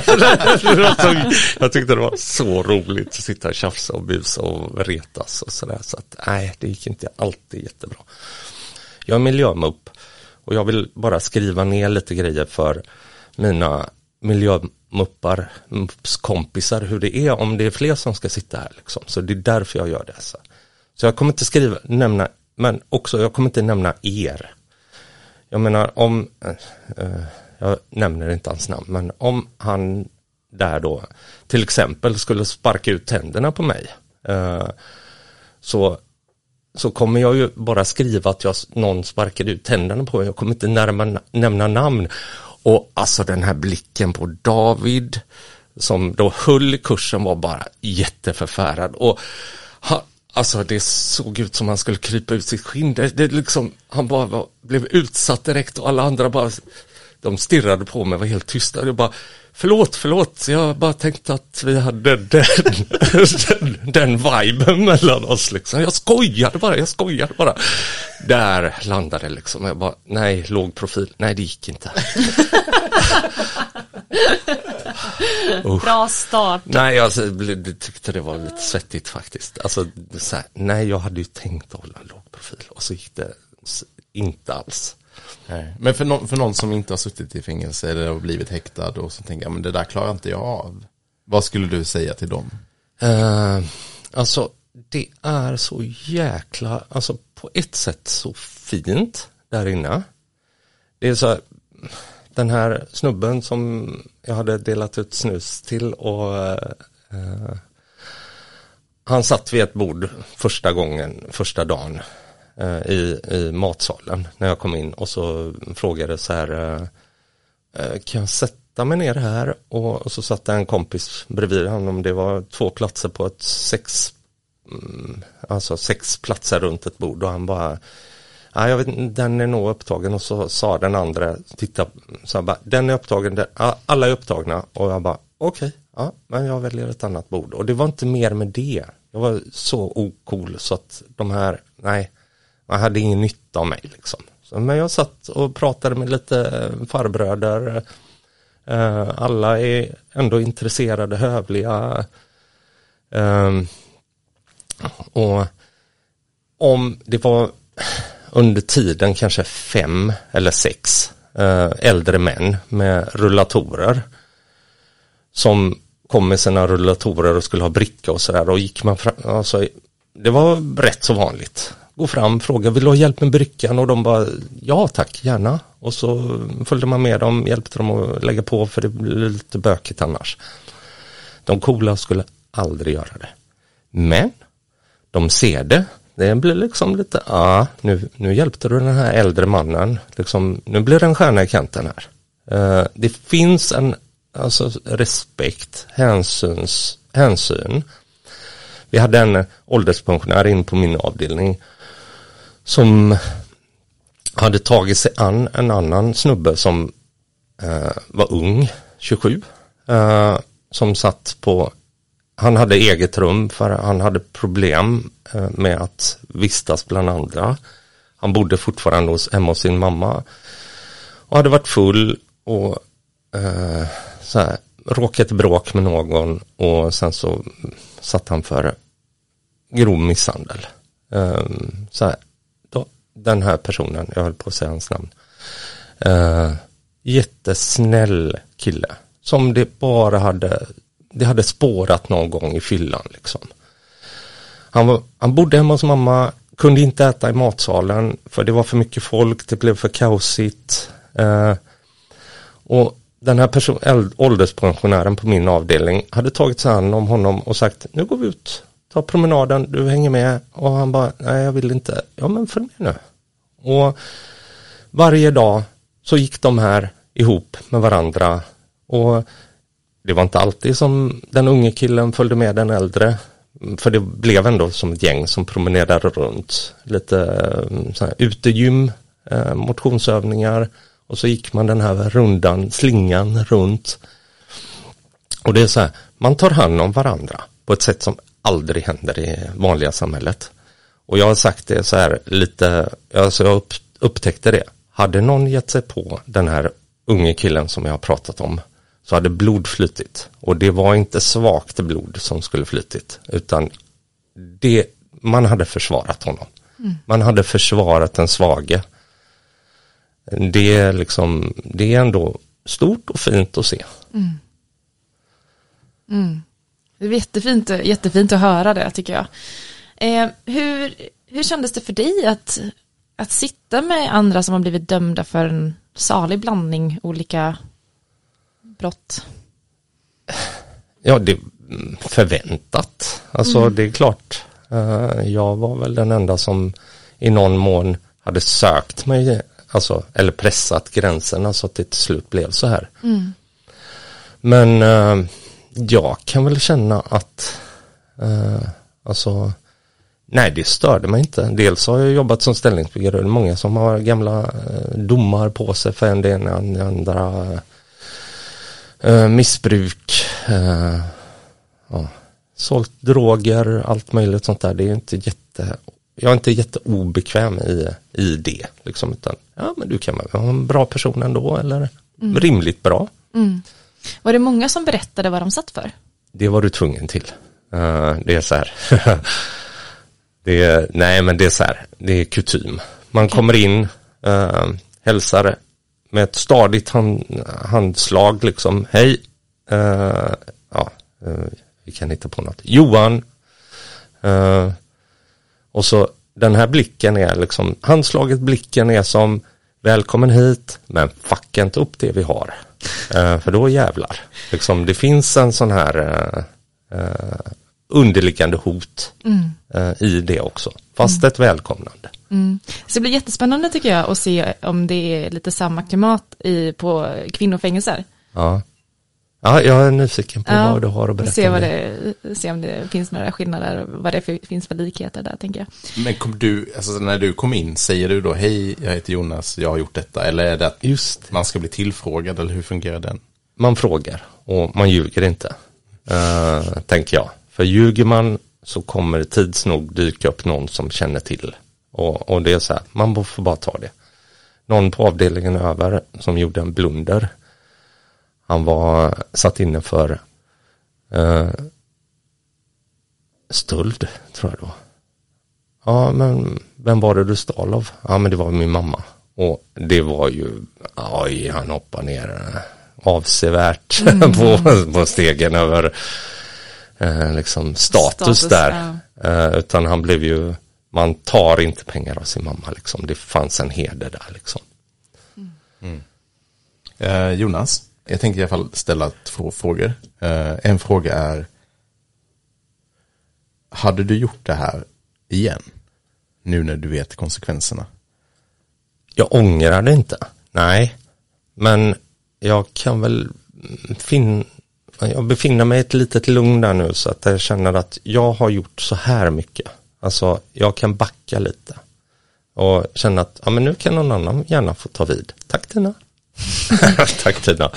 Jag tyckte det var så roligt att sitta och tjafsa och busa och retas och sådär. Så att nej, det gick inte alltid jättebra. Jag är miljömupp och jag vill bara skriva ner lite grejer för mina miljömuppar, kompisar, hur det är om det är fler som ska sitta här liksom. Så det är därför jag gör det. Så, så jag kommer inte skriva, nämna, men också jag kommer inte nämna er. Jag menar om, eh, jag nämner inte hans namn, men om han där då till exempel skulle sparka ut tänderna på mig, eh, så, så kommer jag ju bara skriva att jag, någon sparkade ut tänderna på mig. Jag kommer inte närma, nämna namn. Och alltså den här blicken på David som då höll i kursen var bara jätteförfärad. Och han, alltså det såg ut som han skulle krypa ut sitt skinn. Det, det liksom, han bara var, blev utsatt direkt och alla andra bara, de stirrade på mig, var helt tysta. Jag bara, förlåt, förlåt. Jag bara tänkte att vi hade den, den, den viben mellan oss liksom. Jag skojade bara, jag skojade bara. Där landade det liksom. Jag bara, nej, låg profil. Nej, det gick inte. Bra start. Nej, alltså, jag tyckte det var lite svettigt faktiskt. Alltså, så här, nej, jag hade ju tänkt att hålla en låg profil. Och så gick det inte alls. Nej. Men för, no- för någon som inte har suttit i fängelse eller har blivit häktad och så tänker jag, men det där klarar inte jag av. Vad skulle du säga till dem? Uh, alltså, det är så jäkla, alltså på ett sätt så fint där inne. Det är så här, den här snubben som jag hade delat ut snus till och uh, han satt vid ett bord första gången, första dagen uh, i, i matsalen när jag kom in och så frågade så här, uh, kan jag sätta mig ner här? Och, och så satt det en kompis bredvid honom. Det var två platser på ett sex, mm, alltså sex platser runt ett bord och han bara, ja, jag vet inte, den är nog upptagen. Och så sa den andra, titta, så bara, den är upptagen, den, alla är upptagna. Och jag bara, okej, okay, ja, men jag väljer ett annat bord. Och det var inte mer med det. Jag var så ocool så att de här, nej, man hade ingen nytta av mig liksom. Så, men jag satt och pratade med lite farbröder. Uh, alla är ändå intresserade, hövliga. Uh, och om det var under tiden kanske fem eller sex uh, äldre män med rullatorer som kom med sina rullatorer och skulle ha bricka och sådär, och gick man fram, alltså, det var rätt så vanligt. Gå fram, fråga, vill du ha hjälp med brickan? Och de bara, ja tack, gärna. Och så följde man med dem, hjälpte dem att lägga på för det blir lite bökigt annars. De coola skulle aldrig göra det. Men de ser det. Det blir liksom lite, ja, ah, nu, nu hjälpte du den här äldre mannen. Liksom, nu blir det en stjärna i kanten här. Uh, det finns en, alltså respekt, hänsyns, hänsyn. Vi hade en ålderspensionär in på min avdelning som hade tagit sig an en annan snubbe som eh, var ung, tjugosju, eh, som satt på, han hade eget rum för han hade problem eh, med att vistas bland andra. Han bodde fortfarande hos, hemma hos sin mamma och hade varit full och eh, så här, råkat bråk med någon och sen så satt han för grov misshandel. Eh, så här, då, den här personen, jag höll på att säga hans namn, eh, jättesnäll kille som det bara hade, det hade spårat någon gång i fyllan liksom. Han, var, han bodde hemma hos mamma, kunde inte äta i matsalen för det var för mycket folk, det blev för kaosigt. Eh, och den här person, äld, ålderspensionären på min avdelning hade tagit sig an om honom och sagt, nu går vi ut, ta promenaden, du hänger med. Och han bara, nej jag vill inte. Ja men följ med nu. Och varje dag så gick de här ihop med varandra. Och det var inte alltid som den unge killen följde med den äldre. För det blev ändå som ett gäng som promenerade runt. Lite så här, utegym, eh, motionsövningar. Och så gick man den här rundan, slingan runt. Och det är så här, man tar hand om varandra på ett sätt som aldrig händer i vanliga samhället. Och jag har sagt det så här lite, alltså jag upp, upptäckte det. Hade någon gett sig på den här unge killen som jag har pratat om så hade blod flytit. Och det var inte svagt blod som skulle flytit utan det, man hade försvarat honom. Mm. Man hade försvarat den svage. Det är liksom, det är ändå stort och fint att se. Mm. Mm. Det är jättefint, jättefint att höra det tycker jag. Eh, hur, hur kändes det för dig att, att sitta med andra som har blivit dömda för en salig blandning olika brott? Ja, det är förväntat. Alltså mm. det är klart. Uh, jag var väl den enda som i någon mån hade sökt mig, alltså, eller pressat gränserna så att det till slut blev så här. Mm. Men uh, jag kan väl känna att uh, alltså nej, det störde mig inte. Dels har jag jobbat som ställningsbyggare. Många som har gamla uh, domar på sig för en del andra uh, missbruk uh, ja, sålt droger, allt möjligt sånt där. Det är inte jätte, jag är inte jätteobekväm i, i det liksom, utan ja, men du kan vara en bra person ändå eller mm. rimligt bra. Mm. Var det många som berättade vad de satt för? Det var du tvungen till. Uh, det är så här. det är, nej, men det är så här. Det är kutym. Man okay. kommer in, uh, hälsar med ett stadigt hand, handslag liksom. Hej. Uh, ja, uh, vi kan hitta på något. Johan. Uh, och så den här blicken är liksom, handslaget blicken är som välkommen hit, men fucka inte upp det vi har. Uh, för då jävlar. Liksom, det finns en sån här uh, uh, underliggande hot mm. uh, i det också. Fast mm. ett välkomnande. Mm. Så det blir jättespännande tycker jag att se om det är lite samma klimat i, på kvinnofängelser. Ja. Ja, jag är nyfiken på ja, vad du har att berätta. Se, vad det, se om det finns några skillnader och vad det för, finns för likheter där, tänker jag. Men kom du, alltså när du kom in, säger du då hej, jag heter Jonas, jag har gjort detta? Eller är det att Just. man ska bli tillfrågad, eller hur fungerar den? Man frågar och man ljuger inte, uh, tänker jag. För ljuger man så kommer tids nog dyka upp någon som känner till. Och, och det är så här, man får bara ta det. Någon på avdelningen över som gjorde en blunder. Han var satt inne för uh, stöld, tror jag då. Ja, men vem var det du stal av? Ja, men det var min mamma. Och det var ju, oj, han hoppade ner avsevärt mm. på, på stegen över uh, liksom status, status där. Ja. Uh, utan han blev ju, man tar inte pengar av sin mamma liksom. Det fanns en heder där liksom. Mm. Uh, Jonas? Jag tänkte i alla fall ställa två frågor. Uh, en fråga är, hade du gjort det här igen? Nu när du vet konsekvenserna. Jag ångrar det inte. Nej. Men jag kan väl fin, jag befinner mig i ett litet lugn där nu, så att jag känner att jag har gjort så här mycket. Alltså jag kan backa lite och känna att ja, men nu kan någon annan gärna få ta vid. Tack Tina. Tack Tina.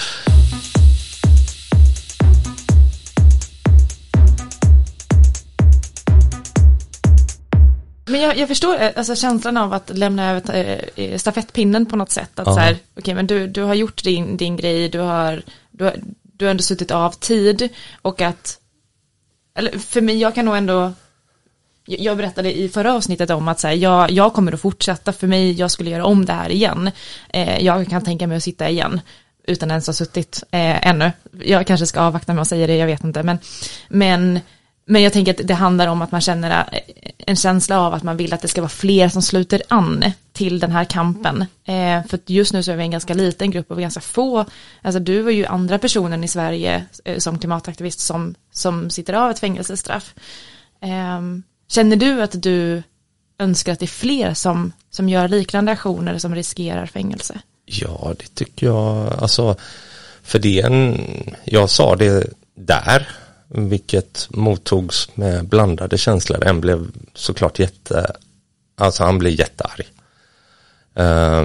Men jag, jag förstår alltså känslan av att lämna över äh, stafettpinnen på något sätt. Att ja. så här, okay, men du, du har gjort din, din grej, du har, du har, du har ändå suttit av tid. Och att, eller för mig, jag kan nog ändå, jag, jag berättade i förra avsnittet om att så här, jag, jag kommer att fortsätta, för mig, jag skulle göra om det här igen. Eh, jag kan tänka mig att sitta igen, utan ens ha suttit eh, ännu. Jag kanske ska avvakta med att säga det, jag vet inte. Men, men Men jag tänker att det handlar om att man känner en känsla av att man vill att det ska vara fler som sluter an till den här kampen. Eh, för just nu så är vi en ganska liten grupp och vi är ganska få. Alltså du var ju andra personen i Sverige eh, som klimataktivist som, som sitter av ett fängelsestraff. Eh, känner du att du önskar att det är fler som, som gör liknande aktioner som riskerar fängelse? Ja, det tycker jag. Alltså, för det en, jag sa det där, vilket mottogs med blandade känslor. En blev såklart jätte, alltså han blev jättearg. Uh,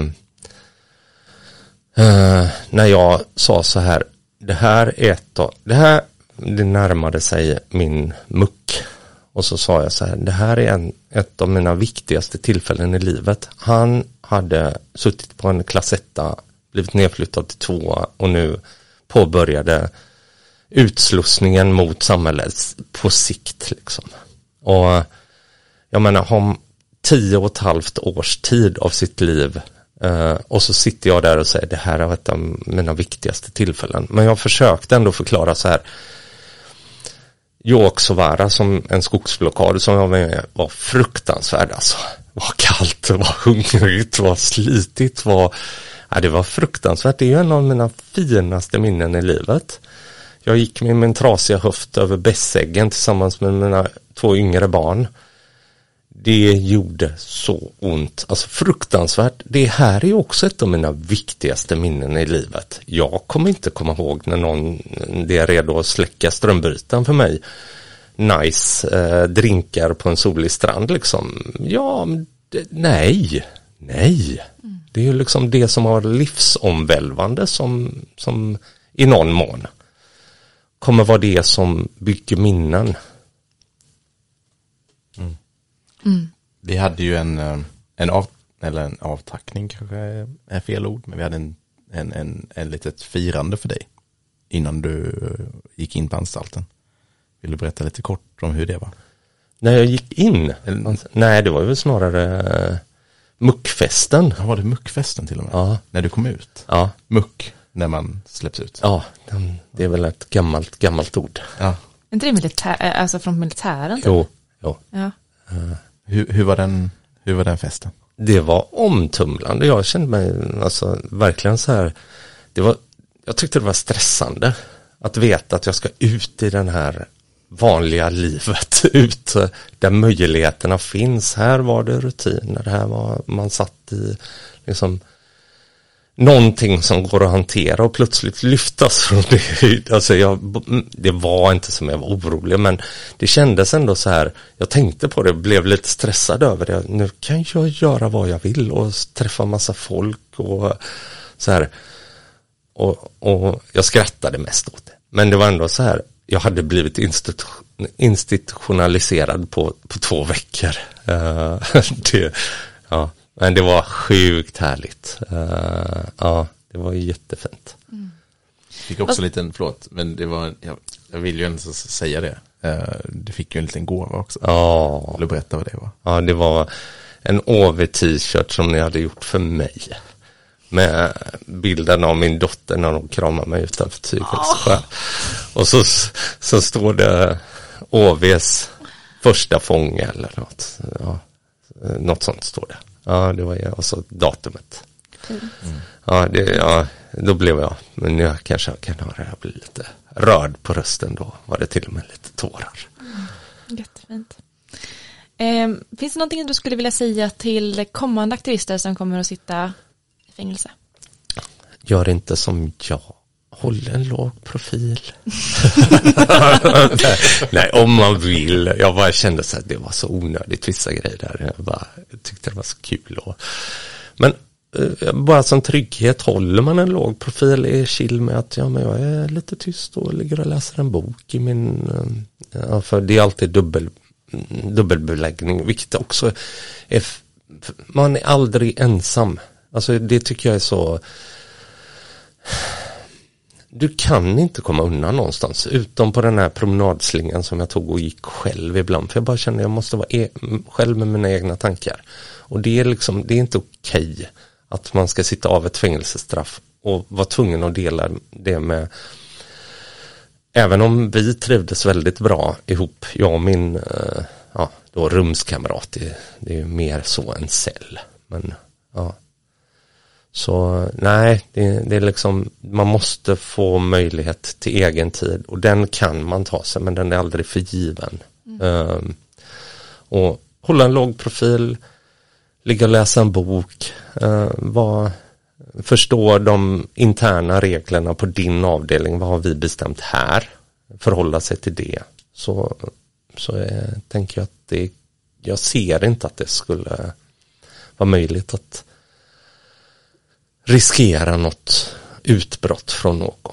uh, när jag sa så här, det här är ett av, det här, det närmade sig min muck. Och så sa jag så här, det här är en, ett av mina viktigaste tillfällen i livet. Han hade suttit på en klassetta, blivit nedflyttad till tvåa och nu påbörjade utslussningen mot samhället på sikt liksom. Och jag menar, har tio och ett halvt års tid av sitt liv eh, och så sitter jag där och säger det här är ett av mina viktigaste tillfällen. Men jag försökte ändå förklara så här. Joksovara som en skogsblockad som jag med var fruktansvärd alltså. Det var kallt, det var hungrigt, det var slitigt, det var, ja, det var fruktansvärt. Det är ju en av mina finaste minnen i livet. Jag gick med min trasiga höft över Bässäggen tillsammans med mina två yngre barn. Det gjorde så ont. Alltså fruktansvärt. Det här är också ett av mina viktigaste minnen i livet. Jag kommer inte komma ihåg när någon det är redo att släcka strömbrytaren för mig. Nice eh, drinkar på en solig strand liksom. Ja, det, nej. Nej. Mm. Det är ju liksom det som har livsomvälvande som, som i någon mån kommer vara det som bygger minnen. Mm. Mm. Vi hade ju en, en, av, eller en avtackning kanske är fel ord, men vi hade en, en, en, en litet firande för dig innan du gick in på anstalten. Vill du berätta lite kort om hur det var? När jag gick in? Eller, nej, det var ju snarare uh, muckfesten. Ja, var det muckfesten till och med? Ja. När du kom ut? Ja. Muck. När man släpps ut. Ja, det är väl ett gammalt, gammalt ord. Ja. Är inte det militär, alltså från militären? Jo, jo. Ja. Uh, hur, hur, var den, hur var den festen? Det var omtumlande. Jag kände mig alltså, verkligen så här. Det var, jag tyckte det var stressande att veta att jag ska ut i den här vanliga livet. Ut där möjligheterna finns. Här var det rutiner. Här var man satt i liksom någonting som går att hantera och plötsligt lyftas från det. Alltså jag, det var inte som jag var orolig, men det kändes ändå så här. Jag tänkte på det, blev lite stressad över det. Nu kan jag göra vad jag vill och träffa massa folk och så här. Och, och jag skrattade mest åt det. Men det var ändå så här. Jag hade blivit institu- institutionaliserad på, på två veckor. Uh, det, ja. Men det var sjukt härligt. Uh, ja, det var jättefint. Mm. Fick också en liten, förlåt, men det var, jag, jag vill ju inte säga det. Uh, du fick ju en liten gåva också. Ja. Vill du berätta vad det var? Ja, det var en O V-t-shirt som ni hade gjort för mig. Med bilden av min dotter när de kramar mig utanför Tygelsjö. Oh. Och så, så står det O V:s första fånge eller något. Ja, något sånt står det. Ja, det var ju också datumet. Mm. Ja, det, ja, då blev jag, men jag kanske kan höra jag blir lite rörd på rösten då. Var det till och med lite tårar. Mm. Jättefint. Eh, finns det någonting du skulle vilja säga till kommande aktivister som kommer att sitta i fängelse? Gör inte som jag håll en låg profil. Nej, om man vill. Jag bara kände så att det var så onödigt vissa grejer där. Jag bara jag tyckte det var så kul. Och... Men eh, bara som trygghet, håller man en låg profil, är chill med att ja, men jag är lite tyst och ligger och läser en bok i min... Eh, ja, för det är alltid dubbel, dubbelbeläggning, vilket också är... Man är aldrig ensam. Alltså det tycker jag är så... Du kan inte komma undan någonstans utom på den här promenadslingan som jag tog och gick själv ibland. För jag bara kände att jag måste vara e- själv med mina egna tankar. Och det är liksom, det är inte okej att man ska sitta av ett fängelsestraff och vara tvungen att dela det med... Även om vi trivdes väldigt bra ihop, jag och min eh, ja, då rumskamrat, det, det är ju mer så en cell. Men ja... Så nej, det, det är liksom, man måste få möjlighet till egen tid och den kan man ta sig, men den är aldrig för given. Mm. Um, och hålla en låg profil, ligga och läsa en bok, uh, var, förstå de interna reglerna på din avdelning, vad har vi bestämt här, förhålla sig till det. Så, så jag, tänker jag att det, jag ser inte att det skulle vara möjligt att riskera något utbrott från någon.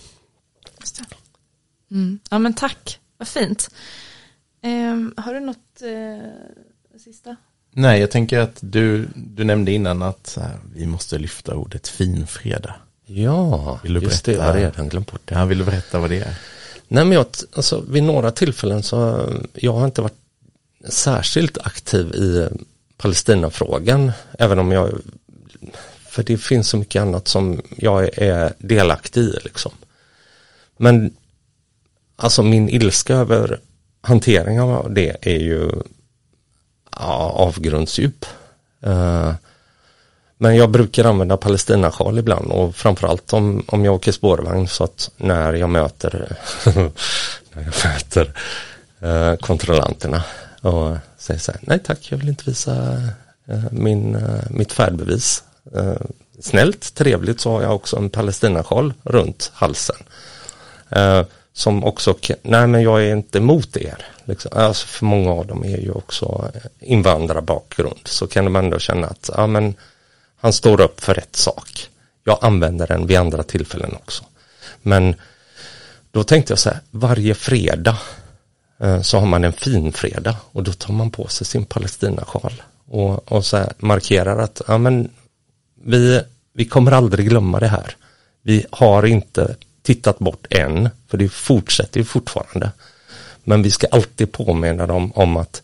Mm. Ja men tack, vad fint. Um, har du något uh, sista? Nej, jag tänker att du, du nämnde innan att här, vi måste lyfta ordet finfredag. Ja, vill du just berätta? det, jag har redan glömt bort det. Ja, vill du berätta vad det är? Nej men jag, alltså, vid några tillfällen så jag har inte varit särskilt aktiv i Palestinafrågan, även om jag... För det finns så mycket annat som jag är delaktig i liksom. Men alltså min ilska över hanteringen av det är ju ja, avgrundsdjup. Uh, men jag brukar använda palestinasjal ibland och framförallt om, om jag åker spårvagn så att när jag möter när jag möter uh, kontrollanterna och säger så här, nej tack, jag vill inte visa uh, min, uh, mitt färdbevis. Uh, snällt, trevligt, så har jag också en palestinasjal runt halsen uh, som också, nej men jag är inte emot er liksom. Alltså för många av dem är ju också invandrarbakgrund, så kan man ändå känna att ja, men han står upp för rätt sak. Jag använder den vid andra tillfällen också, men då tänkte jag så här, varje fredag uh, så har man en fin fredag och då tar man på sig sin palestinasjal och, och så här markerar att ja men Vi, vi kommer aldrig glömma det här. Vi har inte tittat bort än, för det fortsätter ju fortfarande. Men vi ska alltid påminna dem om att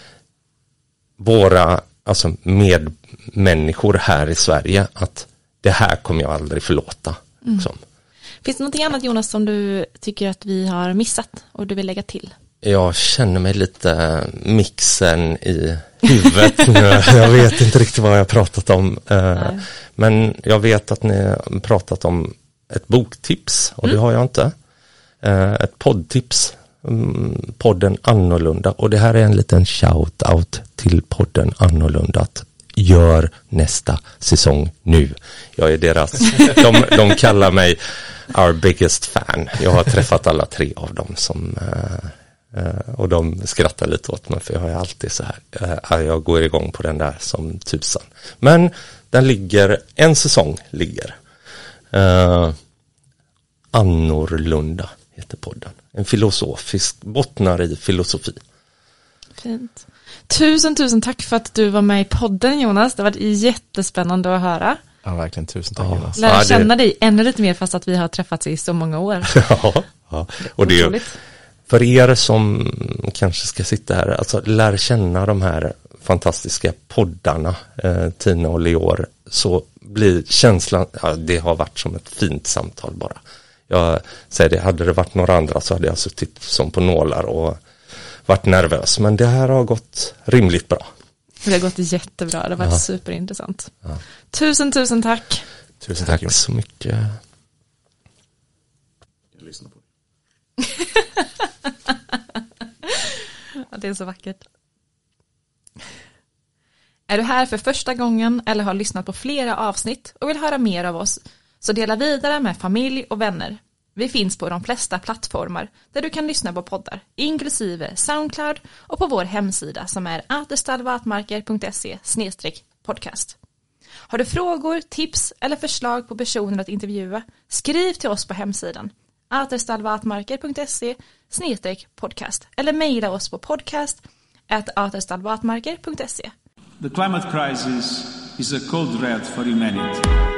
våra alltså medmänniskor här i Sverige, att det här kommer jag aldrig förlåta. Mm. Liksom. Finns det något annat, Jonas, som du tycker att vi har missat och du vill lägga till? Jag känner mig lite mixen i huvudet. Jag vet inte riktigt vad jag har pratat om. Nej. Men jag vet att ni har pratat om ett boktips och mm. det har jag inte. Ett poddtips. Podden Annorlunda. Och det här är en liten shout-out till podden Annorlunda. Att gör nästa säsong nu. Jag är deras, de, de kallar mig our biggest fan. Jag har träffat alla tre av dem som... Uh, och de skrattar lite åt mig, för jag är alltid så här uh, jag går igång på den där som tusan. Men den ligger, en säsong ligger uh, Annorlunda heter podden. En filosofisk, bottnar i filosofi. Fint. Tusen, tusen tack för att du var med i podden, Jonas. Det har varit jättespännande att höra. Ja, verkligen, tusen tack, Jonas. Lära ja, det... känna dig ännu lite mer fast att vi har träffats i så många år. ja, ja, och det är ju för er som kanske ska sitta här, alltså lär känna de här fantastiska poddarna, eh, Tina och Leor, så blir känslan, ja, det har varit som ett fint samtal bara. Jag säger det, hade det varit några andra så hade jag suttit som på nålar och varit nervös, men det här har gått rimligt bra. Det har gått jättebra, det har varit ja. superintressant. Ja. Tusen, tusen tack. Tusen tack, tack så mycket. Jag lyssnar på det. Ja, det är så vackert. Är du här för första gången eller har lyssnat på flera avsnitt och vill höra mer av oss, Så dela vidare med familj och vänner. Vi finns på de flesta plattformar där du kan lyssna på poddar, inklusive Soundcloud och på vår hemsida som är atterstallvatmarker punkt se snedstreck podcast. Har du frågor, tips eller förslag på personer att intervjua, skriv till oss på hemsidan atterstallvatmarker punkt se snedstreck podcast eller mejla oss på podcast at atterstallvatmarker punkt se. The climate crisis is a code red for humanity.